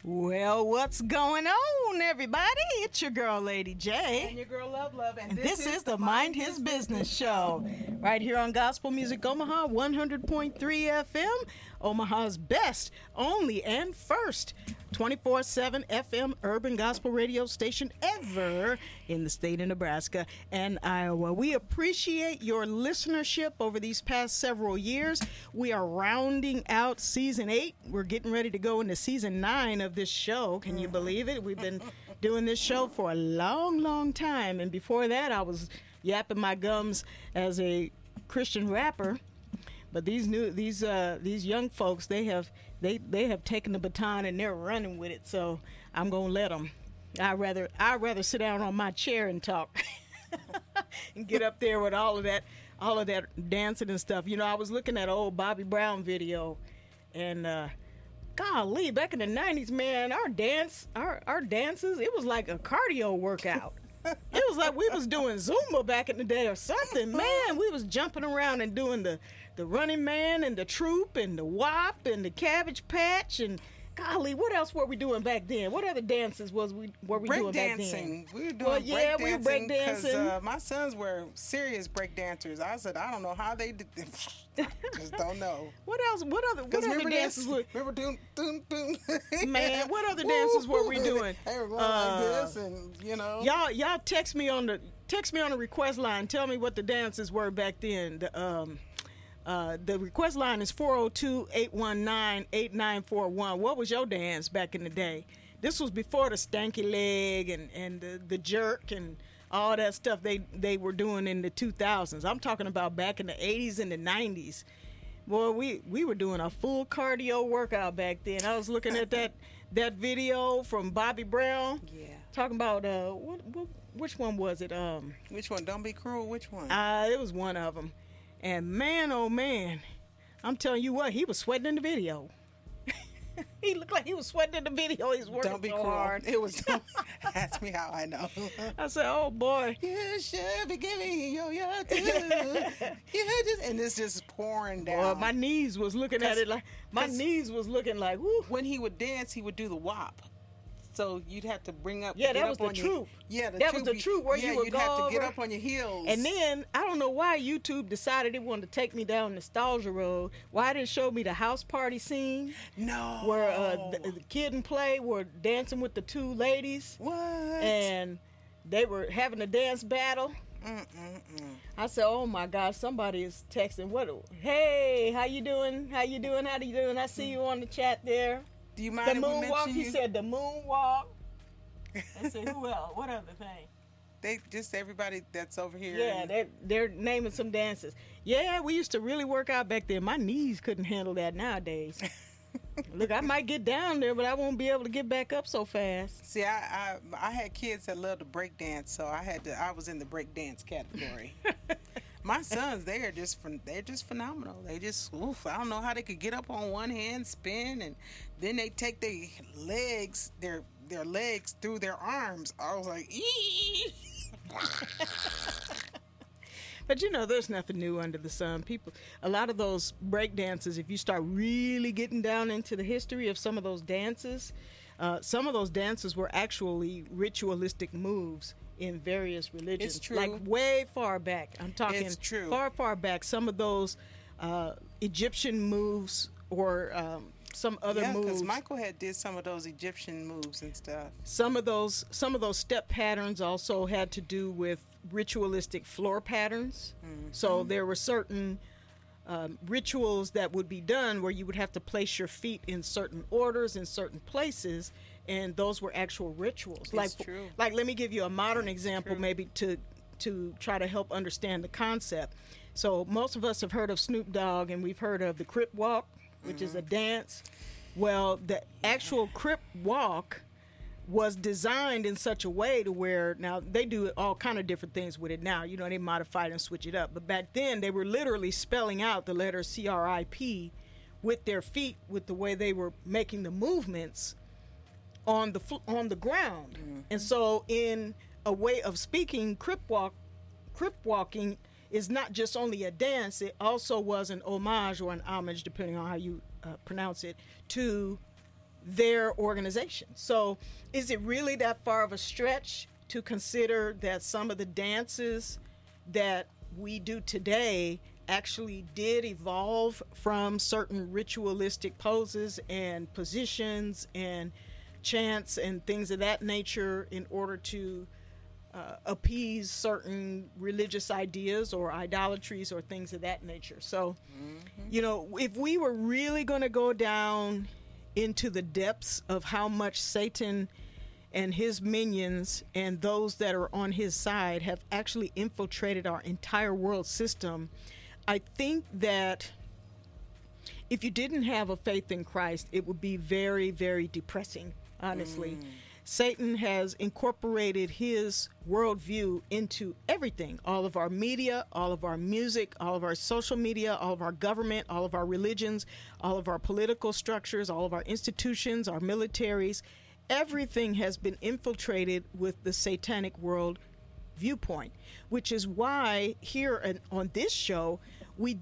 Well, what's going on, everybody? It's your girl, Lady J. And your girl, Love. And this is the Mind His Business show. Right here on Gospel Music Omaha, 100.3 FM. Omaha's best, only, and first 24/7 FM urban gospel radio station ever in the state of Nebraska and Iowa. We appreciate your listenership over these past several years. We are rounding out season 8. We're getting ready to go into season 9 of this show. Can you believe it? We've been doing this show for a long, long time. And before that, I was yapping my gums as a Christian rapper. But these young folks, they have taken the baton and they're running with it. So I'm gonna let them. I'd rather sit down on my chair and talk, and get up there with all of that dancing and stuff. You know, I was looking at an old Bobby Brown video, and golly, back in the '90s, man, our dances, it was like a cardio workout. It was like we was doing Zumba back in the day or something. Man, we was jumping around and doing the Running Man and the Troop and the WAP and the Cabbage Patch and golly, what else were we doing back then? What other dances were we doing back then? We were doing we were break dancing. Because my sons were serious break dancers. I said, I don't know how they did. Just don't know. What else? What other dances? Remember doing? Man, what other dances were we doing? They were going like this, and you know. Y'all text me on the request line. Tell me what the dances were back then. The request line is 402-819-8941. What was your dance back in the day? This was before the stanky leg and the jerk and all that stuff they were doing in the 2000s. I'm talking about back in the 80s and the 90s. Boy, we were doing a full cardio workout back then. I was looking at that video from Bobby Brown. Yeah. Talking about which one was it? Which one? Don't Be Cruel. Which one? It was one of them. And man, oh man, I'm telling you what, he was sweating in the video. He looked like he was sweating in the video. He's working Don't be so cruel. hard. It was. Ask me how I know. I said, oh boy. You should be giving your too. And it's just pouring down. Well, my knees was looking at it like knees was looking like, whoo. When he would dance, he would do the WAP. So you'd have to bring up. Yeah, that was the troop. That was the troop where you would you'd have to get up on your heels. And then I don't know why YouTube decided it wanted to take me down nostalgia road. Why didn't it show me the house party scene? No. Where the Kid and Play were dancing with the two ladies. What? And they were having a dance battle. I said, oh my gosh, somebody is texting. Hey, how you doing? How you doing? I see you on the chat there. Do you mind the moonwalk? He said the moonwalk. I said, who else? What other thing? They just everybody that's over here. Yeah, they're naming some dances. Yeah, we used to really work out back then. My knees couldn't handle that nowadays. Look, I might get down there, but I won't be able to get back up so fast. See, I had kids that loved to break dance, so I was in the break dance category. My sons, they're just phenomenal. They just, I don't know how they could get up on one hand, spin, and then they take their legs through their arms. I was like, ee. But you know, there's nothing new under the sun. A lot of those break dances, if you start really getting down into the history of some of those dances were actually ritualistic moves in various religions. It's true. Like way far back. I'm talking it's true. far back. Some of those Egyptian moves or some other moves. Yeah, because Michael did some of those Egyptian moves and stuff. Some of those step patterns also had to do with ritualistic floor patterns. Mm-hmm. So there were certain rituals that would be done where you would have to place your feet in certain orders in certain places, and those were actual rituals. It's true. Like, let me give you a modern example, maybe to try to help understand the concept. So most of us have heard of Snoop Dogg, and we've heard of the Crip Walk, which is a dance. Well, the actual Crip Walk was designed in such a way to where, now they do all kind of different things with it now. You know, they modify it and switch it up. But back then, they were literally spelling out the letter CRIP with their feet, with the way they were making the movements on the ground. Mm-hmm. And so, in a way of speaking, Crip walking is not just only a dance, it also was an homage or an homage, depending on how you pronounce it, to their organization. So is it really that far of a stretch to consider that some of the dances that we do today actually did evolve from certain ritualistic poses and positions and chants and things of that nature in order to appease certain religious ideas or idolatries or things of that nature? So, you know, if we were really going to go down into the depths of how much Satan and his minions and those that are on his side have actually infiltrated our entire world system, I think that if you didn't have a faith in Christ, it would be very, very depressing, honestly. Satan has incorporated his worldview into everything, all of our media, all of our music, all of our social media, all of our government, all of our religions, all of our political structures, all of our institutions, our militaries. Everything has been infiltrated with the satanic world viewpoint, which is why here on this show we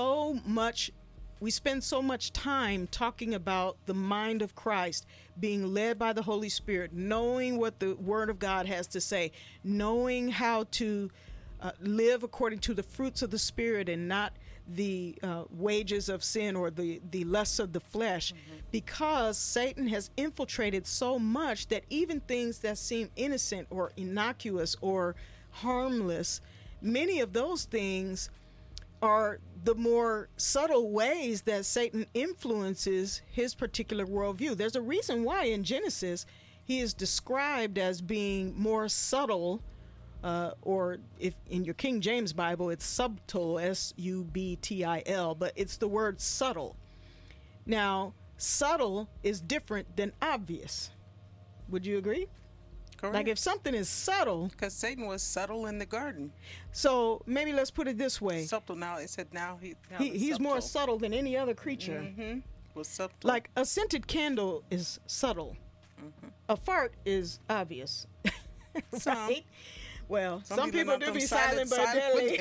spend so much time talking about the mind of Christ, being led by the Holy Spirit, knowing what the Word of God has to say, knowing how to live according to the fruits of the Spirit and not the wages of sin or the lusts of the flesh, because Satan has infiltrated so much that even things that seem innocent or innocuous or harmless, many of those things are the more subtle ways that Satan influences his particular worldview. There's a reason why in Genesis he is described as being more subtle, or if in your King James Bible it's subtle, S-U-B-T-I-L, but it's the word subtle. Now, subtle is different than obvious. Would you agree? Correct. Like if something is subtle, Because Satan was subtle in the garden. so maybe let's put it this way. Subtle now. It said now He's more subtle than any other creature. Was subtle. Like a scented candle is subtle. A fart is obvious. Some. Right? Well, some people let do them be silent but deadly.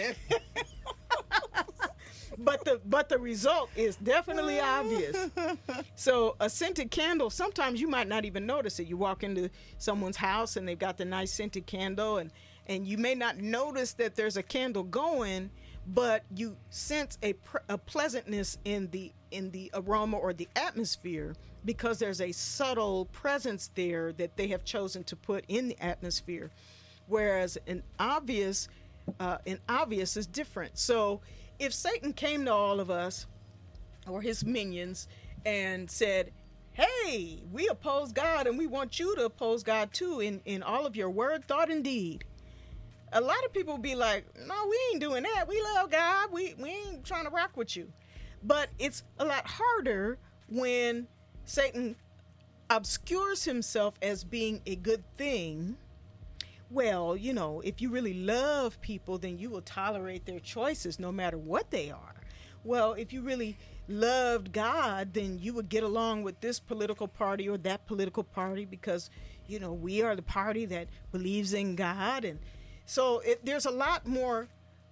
But the result is definitely obvious. So a scented candle, sometimes you might not even notice it. You walk into someone's house and they've got the nice scented candle, and you may not notice that there's a candle going, but you sense a pleasantness in the aroma or the atmosphere, because there's a subtle presence there that they have chosen to put in the atmosphere. Whereas an obvious is different. So if Satan came to all of us or his minions and said, hey, we oppose God and we want you to oppose God too in all of your word, thought, and deed, a lot of people would be like, no, we ain't doing that. We love God. We ain't trying to rock with you. But it's a lot harder when Satan obscures himself as being a good thing. Well, you know, if you really love people, then you will tolerate their choices no matter what they are. Well, if you really loved God, then you would get along with this political party or that political party because, you know, we are the party that believes in God. And so there's a lot more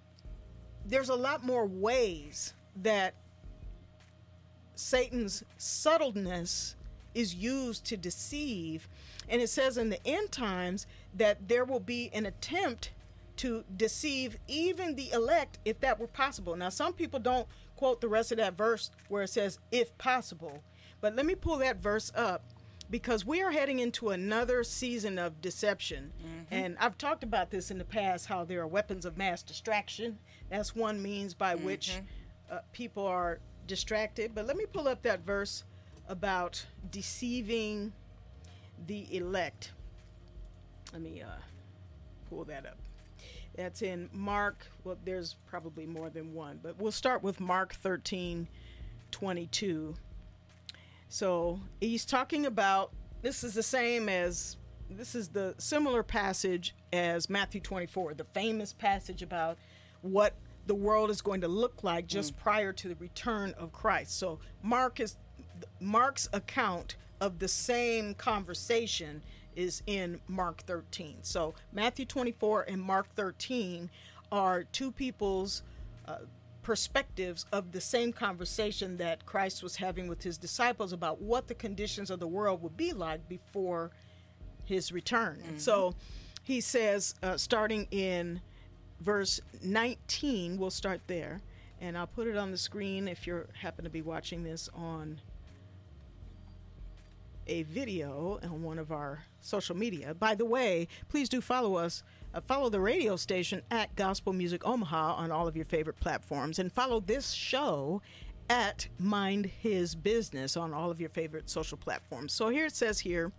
ways that Satan's subtleness is used to deceive. And it says in the end times that there will be an attempt to deceive even the elect, if that were possible. Now, some people don't quote the rest of that verse where it says, if possible. But let me pull that verse up, because we are heading into another season of deception. And I've talked about this in the past, how there are weapons of mass distraction. That's one means by which people are distracted. But let me pull up that verse about deceiving the elect. Let me pull that up. That's in Mark. Well, there's probably more than one, but we'll start with Mark 13:22. So he's talking about, this is the similar passage as Matthew 24, the famous passage about what the world is going to look like just prior to the return of Christ. So Mark's account of the same conversation is in Mark 13. So Matthew 24 and Mark 13 are two people's perspectives of the same conversation that Christ was having with his disciples about what the conditions of the world would be like before his return. Mm-hmm. So he says, starting in verse 19, we'll start there, and I'll put it on the screen if you happen to be watching this on a video on one of our social media. By the way, please do follow us. Follow the radio station at Gospel Music Omaha on all of your favorite platforms, and follow this show at Mind His Business on all of your favorite social platforms. So here it says here,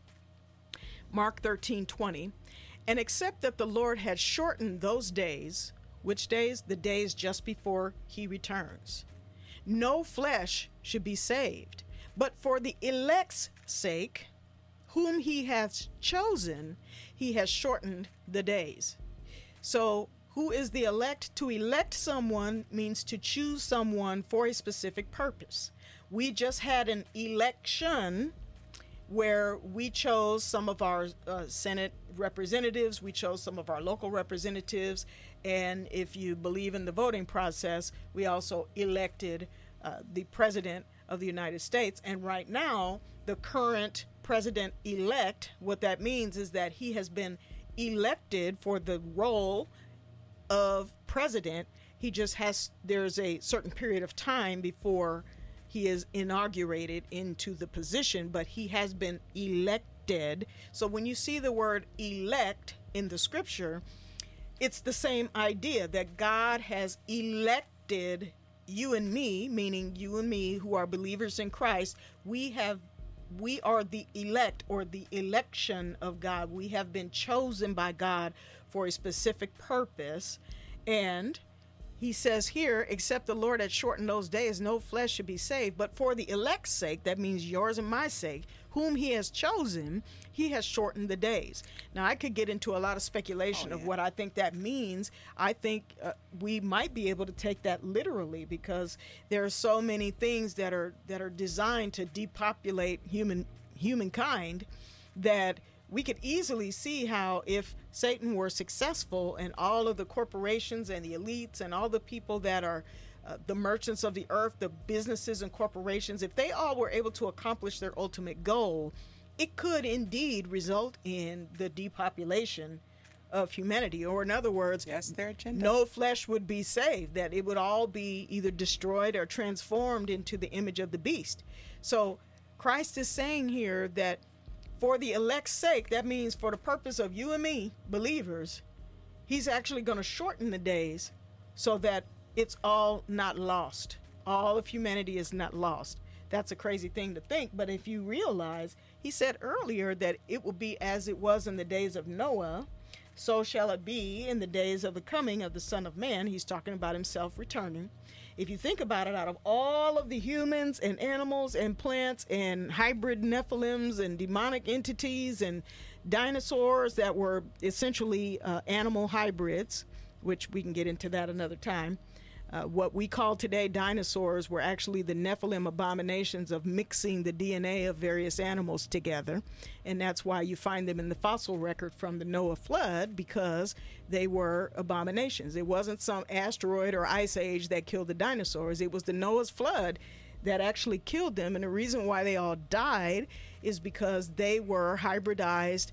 Mark 13:20, and except that the Lord had shortened those days, which days? The days just before he returns. No flesh should be saved, but for the elect's sake, whom he has chosen, he has shortened the days. So who is the elect? To elect someone means to choose someone for a specific purpose. We just had an election where we chose some of our Senate representatives, we chose some of our local representatives, and if you believe in the voting process, we also elected the President of the United States. And right now, the current president-elect, what that means is that he has been elected for the role of president. He just has, there's a certain period of time before he is inaugurated into the position, but he has been elected. So when you see the word elect in the scripture, it's the same idea that God has elected you and me, meaning you and me who are believers in Christ. We are the elect, or the election of God. We have been chosen by God for a specific purpose. And he says here, except the Lord had shortened those days, no flesh should be saved. But for the elect's sake, that means yours and my sake, whom he has chosen, he has shortened the days. Now, I could get into a lot of speculation of what I think that means. I think we might be able to take that literally, because there are so many things that are designed to depopulate humankind that we could easily see how if Satan were successful and all of the corporations and the elites and all the people that are the merchants of the earth, the businesses and corporations, if they all were able to accomplish their ultimate goal, it could indeed result in the depopulation of humanity. Or in other words, their agenda. No flesh would be saved, that it would all be either destroyed or transformed into the image of the beast. So Christ is saying here that for the elect's sake, that means for the purpose of you and me, believers, he's actually going to shorten the days so that it's all not lost. All of humanity is not lost. That's a crazy thing to think, but if you realize, he said earlier that it will be as it was in the days of Noah, so shall it be in the days of the coming of the Son of Man. He's talking about himself returning. If you think about it, out of all of the humans and animals and plants and hybrid Nephilims and demonic entities and dinosaurs that were essentially animal hybrids, which we can get into that another time, what we call today dinosaurs were actually the Nephilim abominations of mixing the DNA of various animals together. And that's why you find them in the fossil record from the Noah flood, because they were abominations. It wasn't some asteroid or ice age that killed the dinosaurs. It was the Noah's flood that actually killed them. And the reason why they all died is because they were hybridized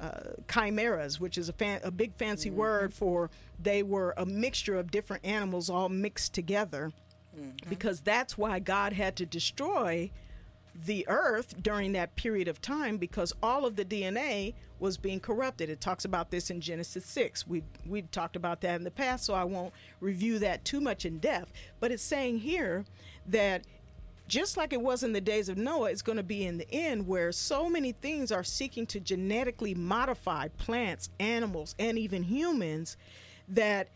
chimeras, which is a big fancy word for they were a mixture of different animals all mixed together, because that's why God had to destroy the earth during that period of time, because all of the DNA was being corrupted. It talks about this in Genesis 6. We've talked about that in the past, so I won't review that too much in depth, but it's saying here that just like it was in the days of Noah, it's going to be in the end, where so many things are seeking to genetically modify plants, animals, and even humans, that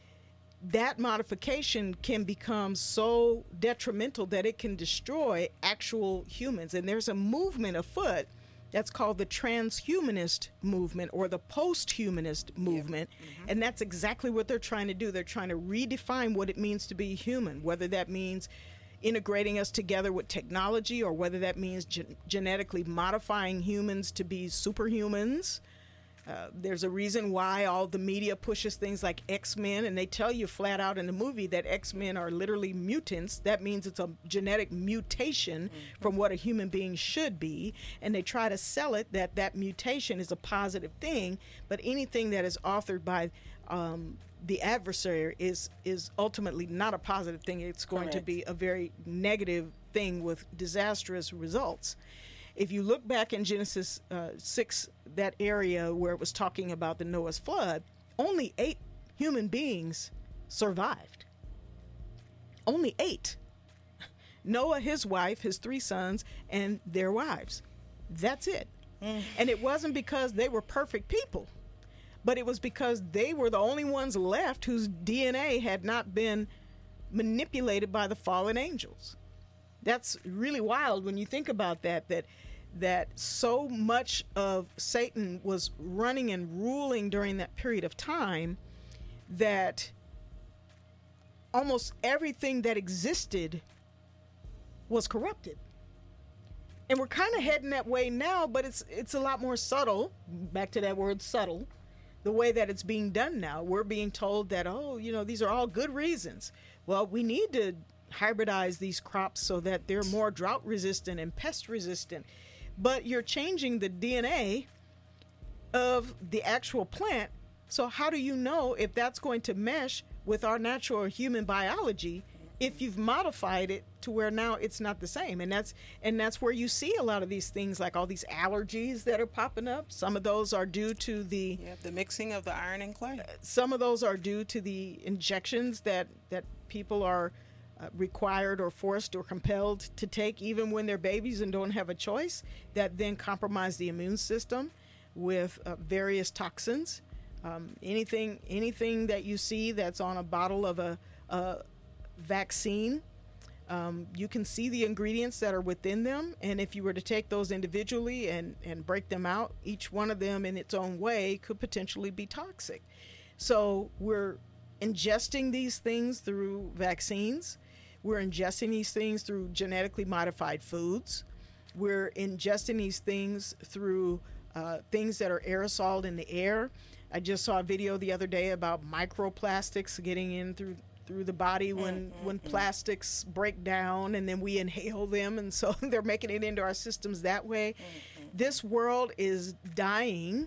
modification can become so detrimental that it can destroy actual humans. And there's a movement afoot that's called the transhumanist movement, or the post-humanist movement. And that's exactly what they're trying to do. They're trying to redefine what it means to be human, whether that means integrating us together with technology, or whether that means genetically modifying humans to be superhumans. There's a reason why all the media pushes things like X-Men, and they tell you flat out in the movie that X-Men are literally mutants. That means it's a genetic mutation from what a human being should be, and they try to sell it that that mutation is a positive thing, but anything that is authored by the adversary is ultimately not a positive thing. It's going to be a very negative thing with disastrous results. If you look back in Genesis 6, that area where it was talking about the Noah's flood, only 8 human beings survived. Only 8. Noah, his wife, his 3 sons, and their wives. That's it. And it wasn't because they were perfect people, but it was because they were the only ones left whose DNA had not been manipulated by the fallen angels. That's really wild when you think about that so much of Satan was running and ruling during that period of time that almost everything that existed was corrupted. And we're kind of heading that way now, but it's a lot more subtle. Back to that word subtle. The way that it's being done now, we're being told that, these are all good reasons. Well, we need to hybridize these crops so that they're more drought resistant and pest resistant. But you're changing the DNA of the actual plant. So how do you know if that's going to mesh with our natural or human biology if you've modified it to where now it's not the same? And that's where you see a lot of these things, like all these allergies that are popping up. Some of those are due to the mixing of the iron and clay. Some of those are due to the injections that people are required or forced or compelled to take even when they're babies and don't have a choice, that then compromise the immune system with various toxins. Anything that you see that's on a bottle of a vaccine, you can see the ingredients that are within them, and if you were to take those individually and break them out, each one of them in its own way could potentially be toxic. So we're ingesting these things through vaccines. We're ingesting these things through genetically modified foods. We're ingesting these things through things that are aerosoled in the air. I just saw a video the other day about microplastics getting in through the body when plastics break down, and then we inhale them, and so they're making it into our systems that way. This world is dying,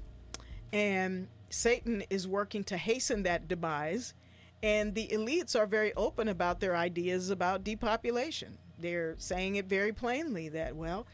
and Satan is working to hasten that demise. And the elites are very open about their ideas about depopulation. They're saying it very plainly that,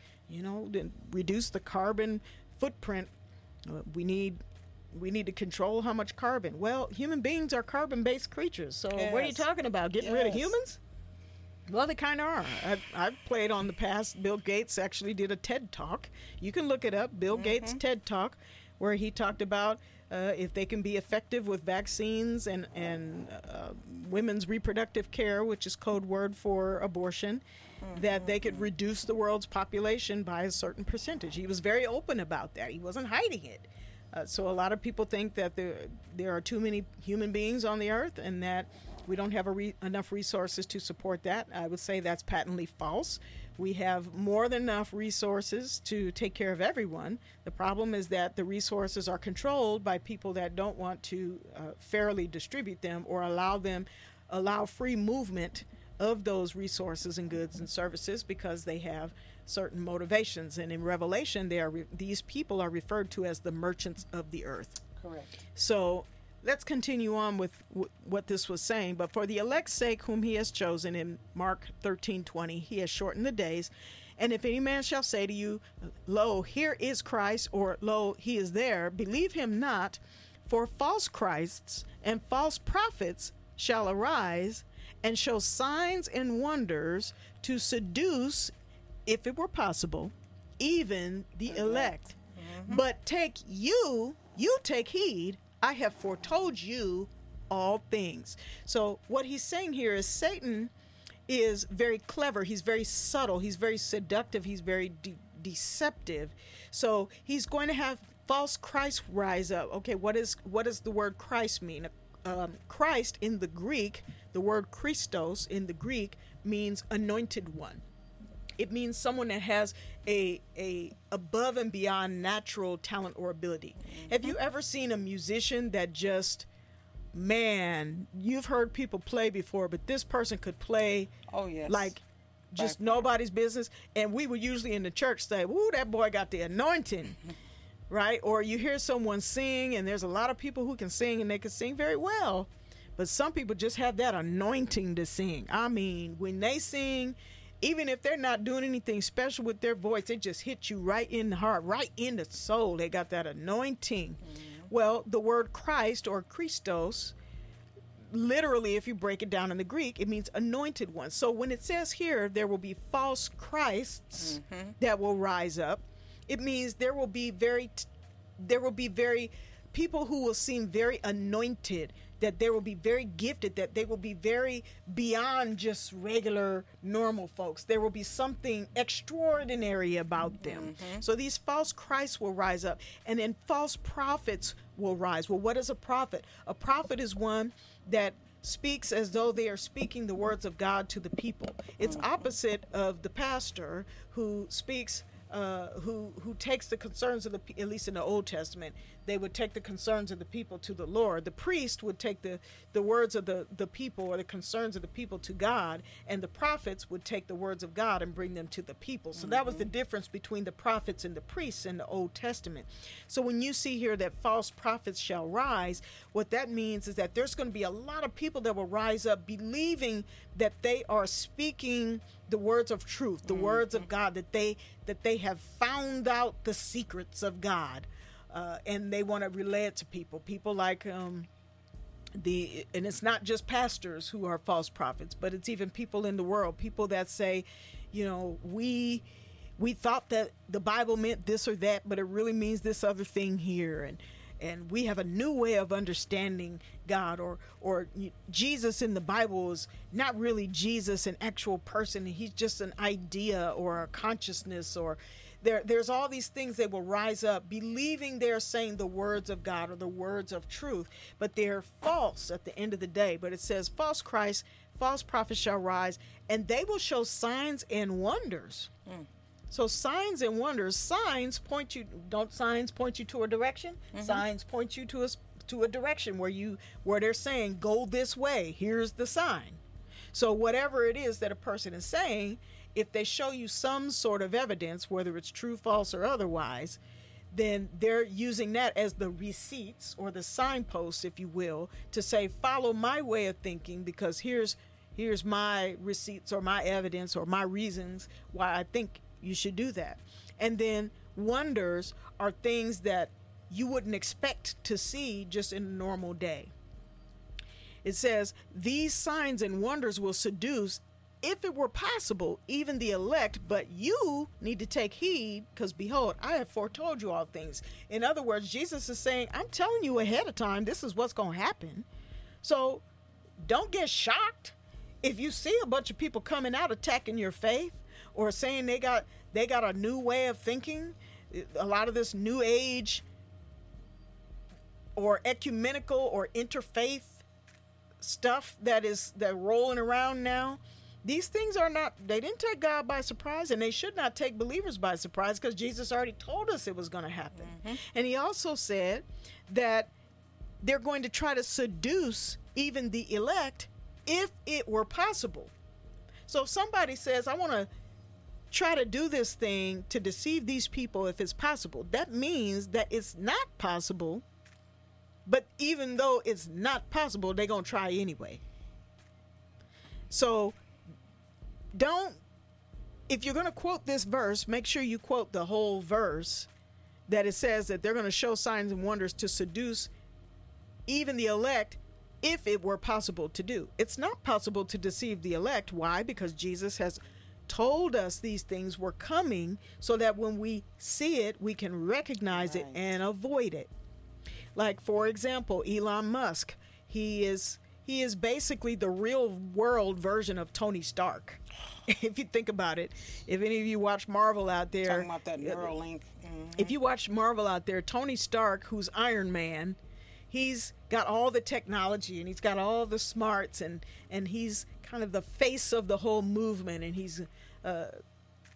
to reduce the carbon footprint, we need to control how much carbon. Well, human beings are carbon-based creatures. So what are you talking about? Getting rid of humans? Well, they kind of are. I've played on the past. Bill Gates actually did a TED Talk. You can look it up, Bill Gates TED Talk, where he talked about if they can be effective with vaccines and women's reproductive care, which is code word for abortion, that they could reduce the world's population by a certain percentage. He was very open about that. He wasn't hiding it. So a lot of people think that there are too many human beings on the earth and that we don't have enough resources to support that. I would say that's patently false. We have more than enough resources to take care of everyone. The problem is that the resources are controlled by people that don't want to fairly distribute them or allow free movement of those resources and goods and services because they have certain motivations. And in Revelation, these people are referred to as the merchants of the earth. Correct. So let's continue on with what this was saying. But for the elect's sake whom he has chosen, in Mark 13:20, he has shortened the days. And if any man shall say to you, lo, here is Christ, or lo, he is there, believe him not, for false Christs and false prophets shall arise and show signs and wonders to seduce, if it were possible, even the elect. But take heed, I have foretold you all things. So what he's saying here is Satan is very clever. He's very subtle. He's very seductive. He's very deceptive. So he's going to have false Christ rise up. Okay, what does the word Christ mean? Christ in the Greek, the word Christos in the Greek means anointed one. It means someone that has a above and beyond natural talent or ability. Have you ever seen a musician that just, man, you've heard people play before, but this person could play like just nobody's business? And we would usually in the church say, "Woo, that boy got the anointing." Right? Or you hear someone sing, and there's a lot of people who can sing, and they can sing very well. But some people just have that anointing to sing. I mean, when they sing, even if they're not doing anything special with their voice, it just hits you right in the heart, right in the soul. They got that anointing. Well, the word Christ or Christos, literally, if you break it down in the Greek, it means anointed one. So when it says here, there will be false Christs that will rise up, it means there will be very people who will seem very anointed, that they will be very gifted, that they will be very beyond just regular normal folks. There will be something extraordinary about them. So these false Christs will rise up, and then false prophets will rise. Well, what is a prophet? A prophet is one that speaks as though they are speaking the words of God to the people. It's opposite of the pastor who speaks who takes the concerns of at least in the Old Testament, they would take the concerns of the people to the Lord. The priest would take the words of the people or the concerns of the people to God, and the prophets would take the words of God and bring them to the people. So that was the difference between the prophets and the priests in the Old Testament. So when you see here that false prophets shall rise, what that means is that there's going to be a lot of people that will rise up believing that they are speaking the words of truth, the words of God, that they have found out the secrets of God, and they want to relay it to people. People like and it's not just pastors who are false prophets, but it's even people in the world, people that say, you know, we thought that the Bible meant this or that, but it really means this other thing here, and we have a new way of understanding God, or Jesus in the Bible is not really Jesus, an actual person. He's just an idea or a consciousness, or there's all these things that will rise up believing they're saying the words of God or the words of truth, but they're false at the end of the day. But it says false Christ, false prophets shall rise, and they will show signs and wonders. So signs and wonders, signs point you to a direction? Signs point you to a direction where they're saying, go this way, here's the sign. So whatever it is that a person is saying, if they show you some sort of evidence, whether it's true, false, or otherwise, then they're using that as the receipts or the signposts, if you will, to say, follow my way of thinking, because here's my receipts or my evidence or my reasons why I think you should do that. And then wonders are things that you wouldn't expect to see just in a normal day. It says, these signs and wonders will seduce, if it were possible, even the elect, but you need to take heed, because behold, I have foretold you all things. In other words, Jesus is saying, I'm telling you ahead of time, this is what's going to happen. So don't get shocked if you see a bunch of people coming out attacking your faith, or saying they got a new way of thinking, a lot of this new age or ecumenical or interfaith stuff that rolling around now. These things they didn't take God by surprise, and they should not take believers by surprise, because Jesus already told us it was going to happen. And he also said that they're going to try to seduce even the elect if it were possible. So if somebody says, I want to try to do this thing to deceive these people if it's possible, that means that it's not possible. But even though it's not possible, they're going to try anyway. So if you're going to quote this verse, make sure you quote the whole verse, that it says that they're going to show signs and wonders to seduce even the elect if it were possible to do. It's not possible to deceive the elect. Why? Because Jesus has told us these things were coming, so that when we see it, we can recognize it and avoid it. Like, for example, Elon Musk, he is basically the real world version of Tony Stark. If you think about it, if any of you watch Marvel out there, talking about that Neuralink. If you watch Marvel out there, Tony Stark, who's Iron Man, he's got all the technology and he's got all the smarts, and he's kind of the face of the whole movement, and he's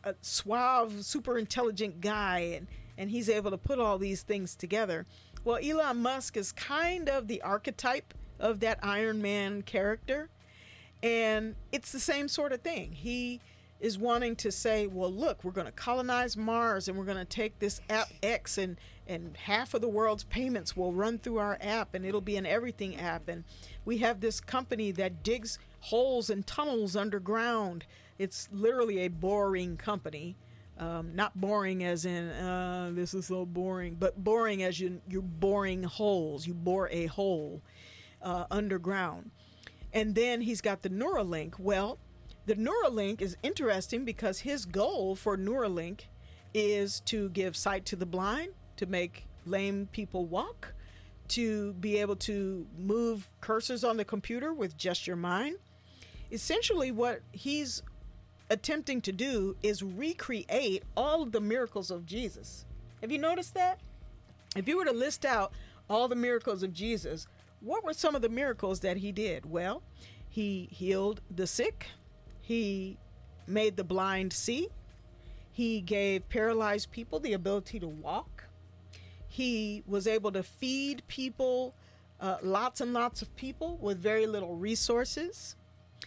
a suave, super intelligent guy, and he's able to put all these things together. Well, Elon Musk is kind of the archetype of that Iron Man character, and it's the same sort of thing. He is wanting to say, well, look, we're going to colonize Mars, and we're going to take this app X, and half of the world's payments will run through our app, and it'll be an everything app. And we have this company that digs holes and tunnels underground. It's literally a boring company. Not boring as in, this is so boring, but boring as you're boring holes. You bore a hole underground. And then he's got the Neuralink. Well, the Neuralink is interesting because his goal for Neuralink is to give sight to the blind, to make lame people walk, to be able to move cursors on the computer with just your mind. Essentially, what he's attempting to do is recreate all of the miracles of Jesus. Have you noticed that? If you were to list out all the miracles of Jesus, what were some of the miracles that he did? Well, he healed the sick. He made the blind see. He gave paralyzed people the ability to walk. He was able to feed people, lots and lots of people with very little resources.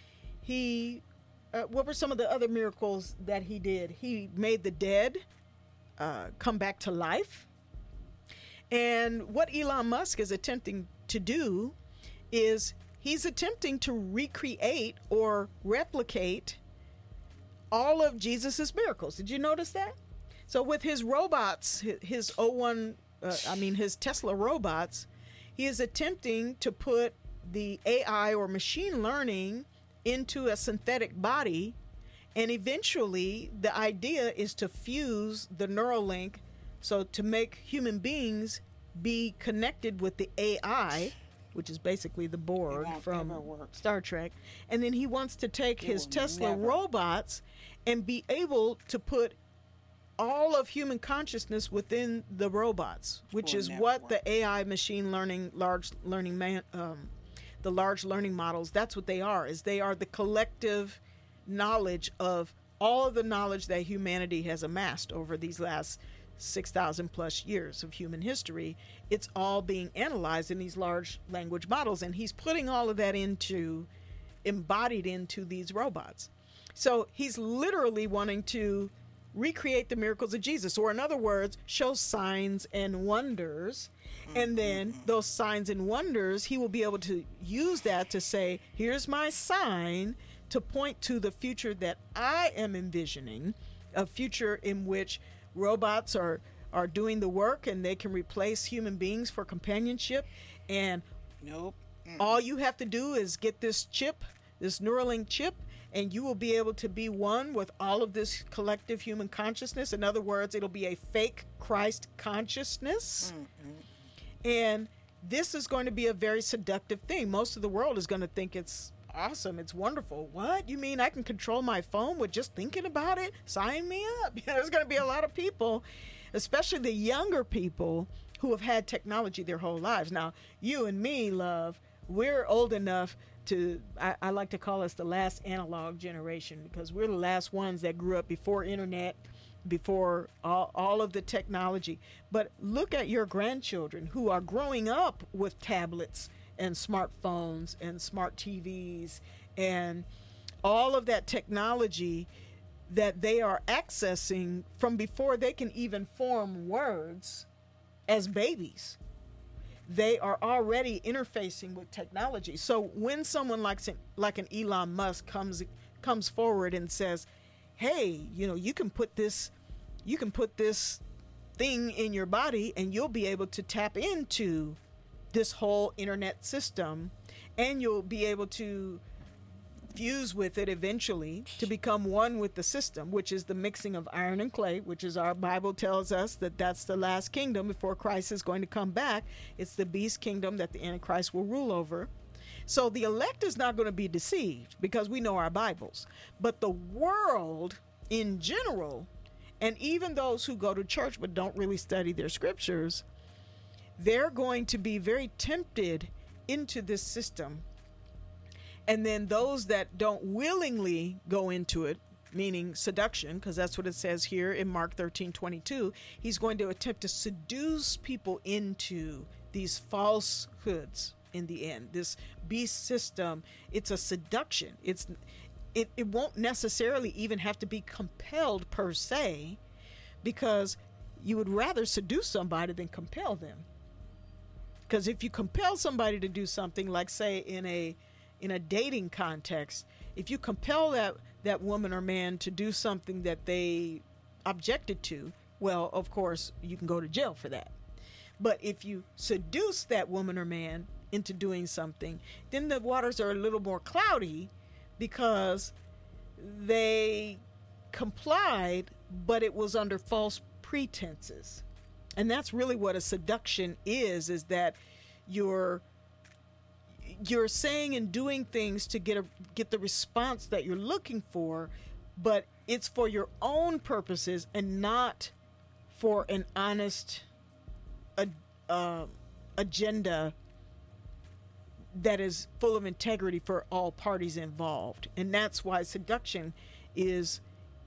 What were some of the other miracles that he did? He made the dead come back to life. And what Elon Musk is attempting to do is he's attempting to recreate or replicate all of Jesus's miracles. Did you notice that? So with his robots, his Tesla robots, he is attempting to put the AI or machine learning into a synthetic body, and eventually the idea is to fuse the Neuralink, so to make human beings be connected with the AI, which is basically the Borg from Star Trek. And then he wants to take his Tesla robots and be able to put all of human consciousness within the robots, which is what the AI machine learning, the large learning models, that's what they are, is they are the collective knowledge of all of the knowledge that humanity has amassed over these last 6,000 plus years of human history. It's all being analyzed in these large language models, and he's putting all of that embodied into these robots. So he's literally wanting to recreate the miracles of Jesus, or in other words, show signs and wonders. And then those signs and wonders, he will be able to use that to say, here's my sign to point to the future that I am envisioning, a future in which robots are doing the work and they can replace human beings for companionship. And all you have to do is get this chip, this Neuralink chip, and you will be able to be one with all of this collective human consciousness. In other words, it'll be a fake Christ consciousness. And this is going to be a very seductive thing. Most of the world is going to think it's awesome. It's wonderful. What? You mean I can control my phone with just thinking about it? Sign me up. There's going to be a lot of people, especially the younger people, who have had technology their whole lives. Now, you and me, love, we're old enough to, I like to call us the last analog generation, because we're the last ones that grew up before internet, before all of the technology. But look at your grandchildren who are growing up with tablets and smartphones and smart TVs and all of that technology that they are accessing from before they can even form words as babies. They are already interfacing with technology. So when someone like an Elon Musk comes forward and says, hey, you can put this thing in your body and you'll be able to tap into this whole internet system, and you'll be able to fuse with it eventually to become one with the system, which is the mixing of iron and clay, which is our Bible tells us that that's the last kingdom before Christ is going to come back. It's the beast kingdom that the Antichrist will rule over. So the elect is not going to be deceived because we know our Bibles. But the world in general, and even those who go to church but don't really study their scriptures, they're going to be very tempted into this system. And then those that don't willingly go into it, meaning seduction, because that's what it says here in Mark 13:22. He's going to attempt to seduce people into these falsehoods in the end. This beast system, it's a seduction. It won't necessarily even have to be compelled per se, because you would rather seduce somebody than compel them. Because if you compel somebody to do something, like say in a dating context, if you compel that woman or man to do something that they objected to, well, of course, you can go to jail for that. But if you seduce that woman or man into doing something, then the waters are a little more cloudy, because they complied, but it was under false pretenses. And that's really what a seduction is that you're saying and doing things to get the response that you're looking for, but it's for your own purposes and not for an honest agenda that is full of integrity for all parties involved. And that's why seduction is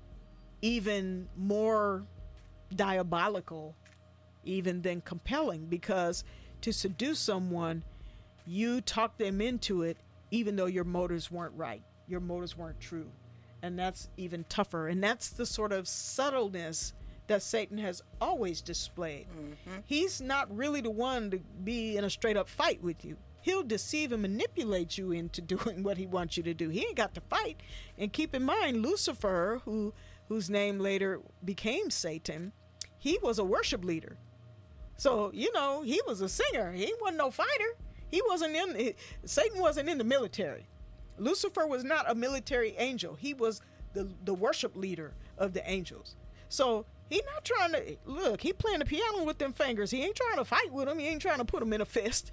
even more diabolical even than compelling, because to seduce someone, you talk them into it even though your motives weren't right, your motives weren't true. And that's even tougher. And that's the sort of subtleness that Satan has always displayed. Mm-hmm. He's not really the one to be in a straight up fight with you. He'll deceive and manipulate you into doing what he wants you to do. He ain't got to fight. And keep in mind, Lucifer, whose name later became Satan, he was a worship leader. So, he was a singer. He wasn't no fighter. Satan wasn't in the military. Lucifer was not a military angel. He was the worship leader of the angels. So he not trying to, look, he playing the piano with them fingers. He ain't trying to fight with them. He ain't trying to put them in a fist.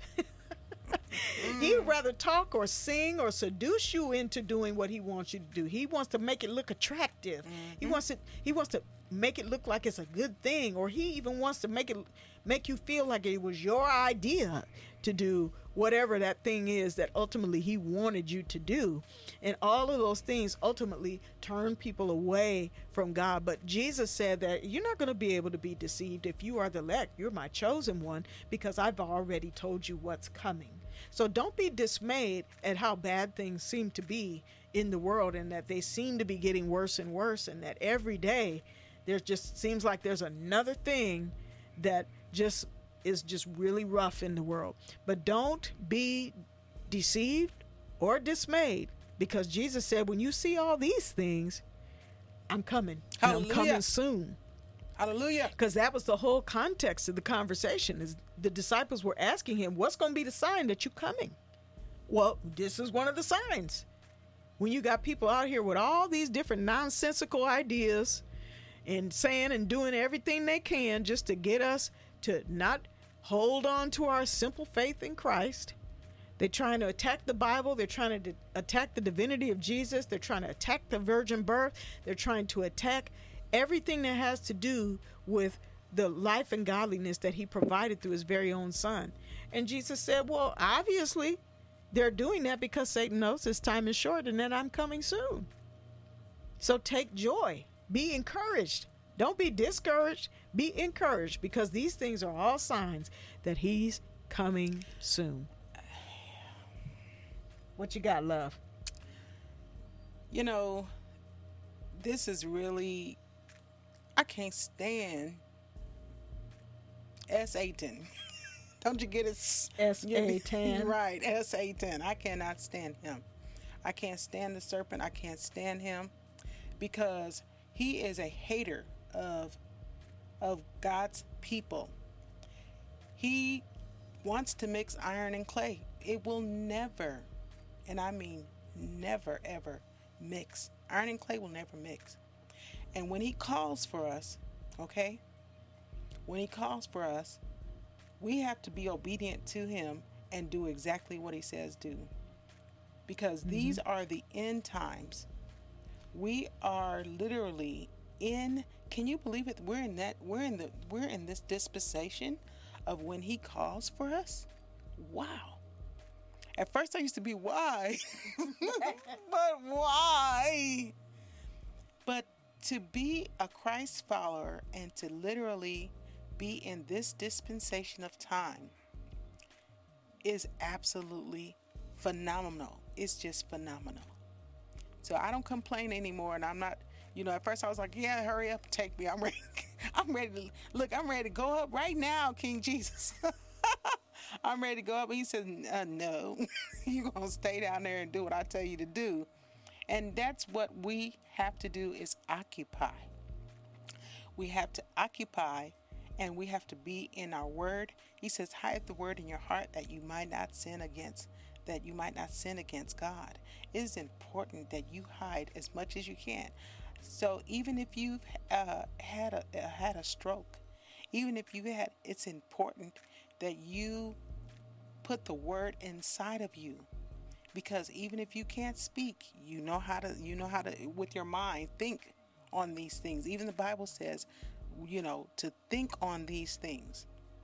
He'd rather talk or sing or seduce you into doing what he wants you to do. He wants to make it look attractive. Mm-hmm. He wants to make it look like it's a good thing, or he even wants to make you feel like it was your idea to do whatever that thing is that ultimately he wanted you to do. And all of those things ultimately turn people away from God. But Jesus said that you're not going to be able to be deceived if you are the elect. You're my chosen one, because I've already told you what's coming. So don't be dismayed at how bad things seem to be in the world, and that they seem to be getting worse and worse, and that every day there just seems like there's another thing that is just really rough in the world. But don't be deceived or dismayed, because Jesus said, when you see all these things, I'm coming. And I'm coming soon. Hallelujah. Because that was the whole context of the conversation. Is the disciples were asking him, what's going to be the sign that you're coming? Well, this is one of the signs. When you got people out here with all these different nonsensical ideas and saying and doing everything they can just to get us to not hold on to our simple faith in Christ. They're trying to attack the Bible. They're trying to attack the divinity of Jesus. They're trying to attack the virgin birth. They're trying to attack everything that has to do with the life and godliness that he provided through his very own son. And Jesus said, well, obviously they're doing that because Satan knows his time is short and that I'm coming soon. So take joy. Be encouraged. Don't be discouraged. Be encouraged, because these things are all signs that he's coming soon. What you got, love? This is really, I can't stand Satan. Don't you get it? Satan. Right, Satan. I cannot stand him. I can't stand the serpent. I can't stand him, because he is a hater of God's people. He wants to mix iron and clay. It will never, and I mean never, ever mix. Iron and clay will never mix. And when he calls for us, okay? When he calls for us, we have to be obedient to him and do exactly what he says do. Because these are the end times. We are literally in, can you believe it? We're in this dispensation of when he calls for us. Wow. At first I used to be, why? But why? But to be a Christ follower and to literally be in this dispensation of time is absolutely phenomenal. It's just phenomenal. So I don't complain anymore, and I'm not, at first I was like, yeah, hurry up, take me. I'm ready. I'm ready to go up right now, King Jesus. I'm ready to go up. And he says, no, you're going to stay down there and do what I tell you to do. And that's what we have to do, is occupy. We have to occupy, and we have to be in our word. He says, hide the word in your heart that you might not sin against God. It is important that you hide as much as you can. So even if you've had a stroke, even if it's important that you put the word inside of you, because even if you can't speak, you know how to with your mind think on these things. Even the Bible says, to think on these things.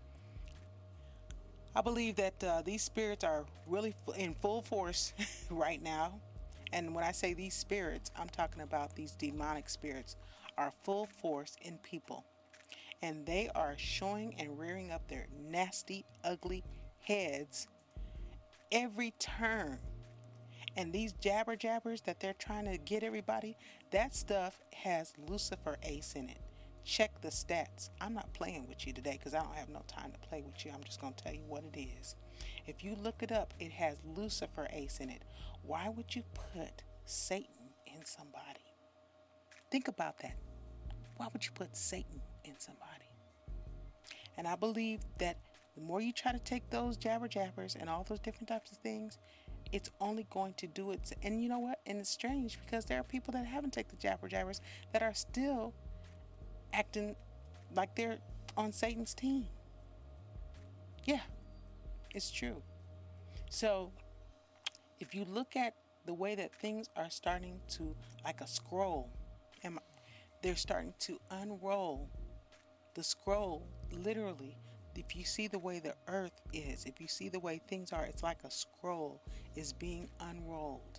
I believe that these spirits are really in full force right now. And when I say these spirits, I'm talking about these demonic spirits are full force in people. And they are showing and rearing up their nasty, ugly heads every turn. And these jabbers that they're trying to get everybody, that stuff has Lucifer Ace in it. Check the stats. I'm not playing with you today because I don't have no time to play with you. I'm just going to tell you what it is. If you look it up, it has Lucifer Ace in it. Why would you put Satan in somebody? Think about that. Why would you put Satan in somebody? And I believe that the more you try to take those jabbers and all those different types of things, it's only going to do it. And you know what? And it's strange because there are people that haven't taken the jabbers that are still acting like they're on Satan's team. Yeah, it's true. So if you look at the way that things are starting to, like a scroll, and they're starting to unroll the scroll, literally. If you see the way the earth is, if you see the way things are, it's like a scroll is being unrolled.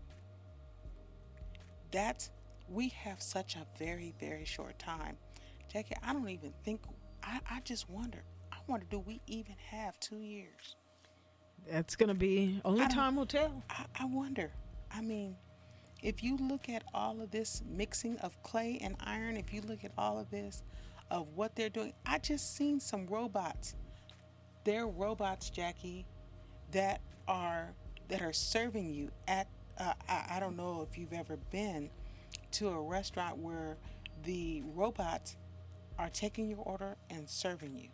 We have such a very, very short time. Jackie, I don't even think, I just wonder, do we even have 2 years? That's going to be, only time will tell. I wonder. I mean, if you look at all of this mixing of clay and iron, if you look at all of this, of what they're doing, I just seen some robots. They're robots, Jackie, that are serving you at, I don't know if you've ever been to a restaurant where the robots are taking your order and serving you.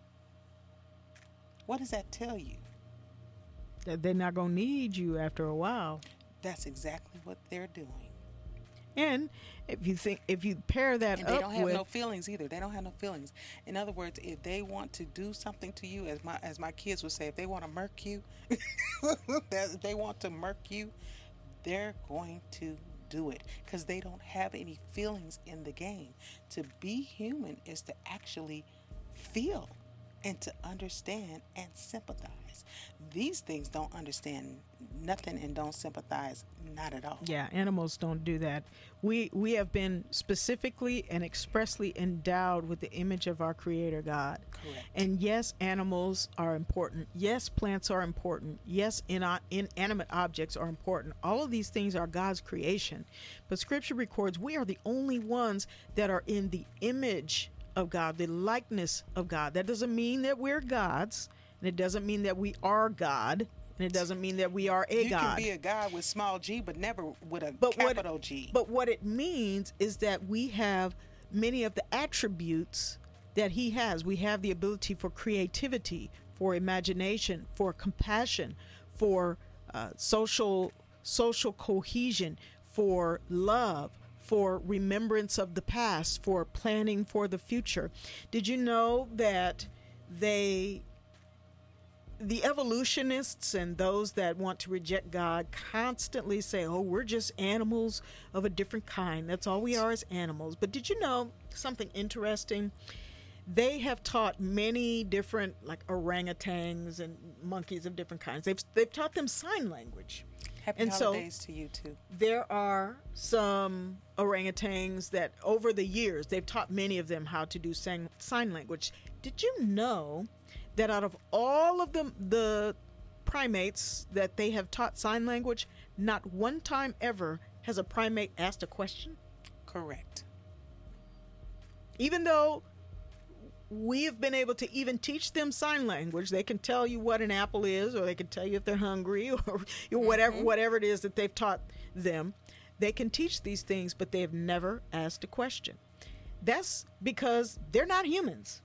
What does that tell you? That they're not going to need you after a while. That's exactly what they're doing. And if you pair that and up with... they don't have no feelings either. They don't have no feelings. In other words, if they want to do something to you, as my kids would say, if they want to murk you, if they want to murk you, they're going to do it because they don't have any feelings in the game. To be human is to actually feel and to understand and sympathize. These things don't understand nothing and don't sympathize, not at all. Yeah, animals don't do that. We have been specifically and expressly endowed with the image of our Creator God. Correct. And yes, animals are important. Yes, plants are important. Yes, inanimate objects are important. All of these things are God's creation. But Scripture records we are the only ones that are in the image of God, the likeness of God. That doesn't mean that we're gods, and it doesn't mean that we are God, and it doesn't mean that we are a God. You can be a God with small g, but never with a capital G. But what it means is that we have many of the attributes that He has. We have the ability for creativity, for imagination, for compassion, for social cohesion, for love, for remembrance of the past, for planning for the future. Did you know that the evolutionists and those that want to reject God constantly say, oh, we're just animals of a different kind. That's all we are, is animals. But did you know something interesting? They have taught many different, like orangutans and monkeys of different kinds. They've taught them sign language. Happy holidays to you too. There are some orangutans that over the years, they've taught many of them how to do sign language. Did you know that out of all of the primates that they have taught sign language, not one time ever has a primate asked a question? Correct. Even though we have been able to even teach them sign language, they can tell you what an apple is, or they can tell you if they're hungry, or whatever it is that they've taught them. They can teach these things, but they have never asked a question. That's because they're not humans.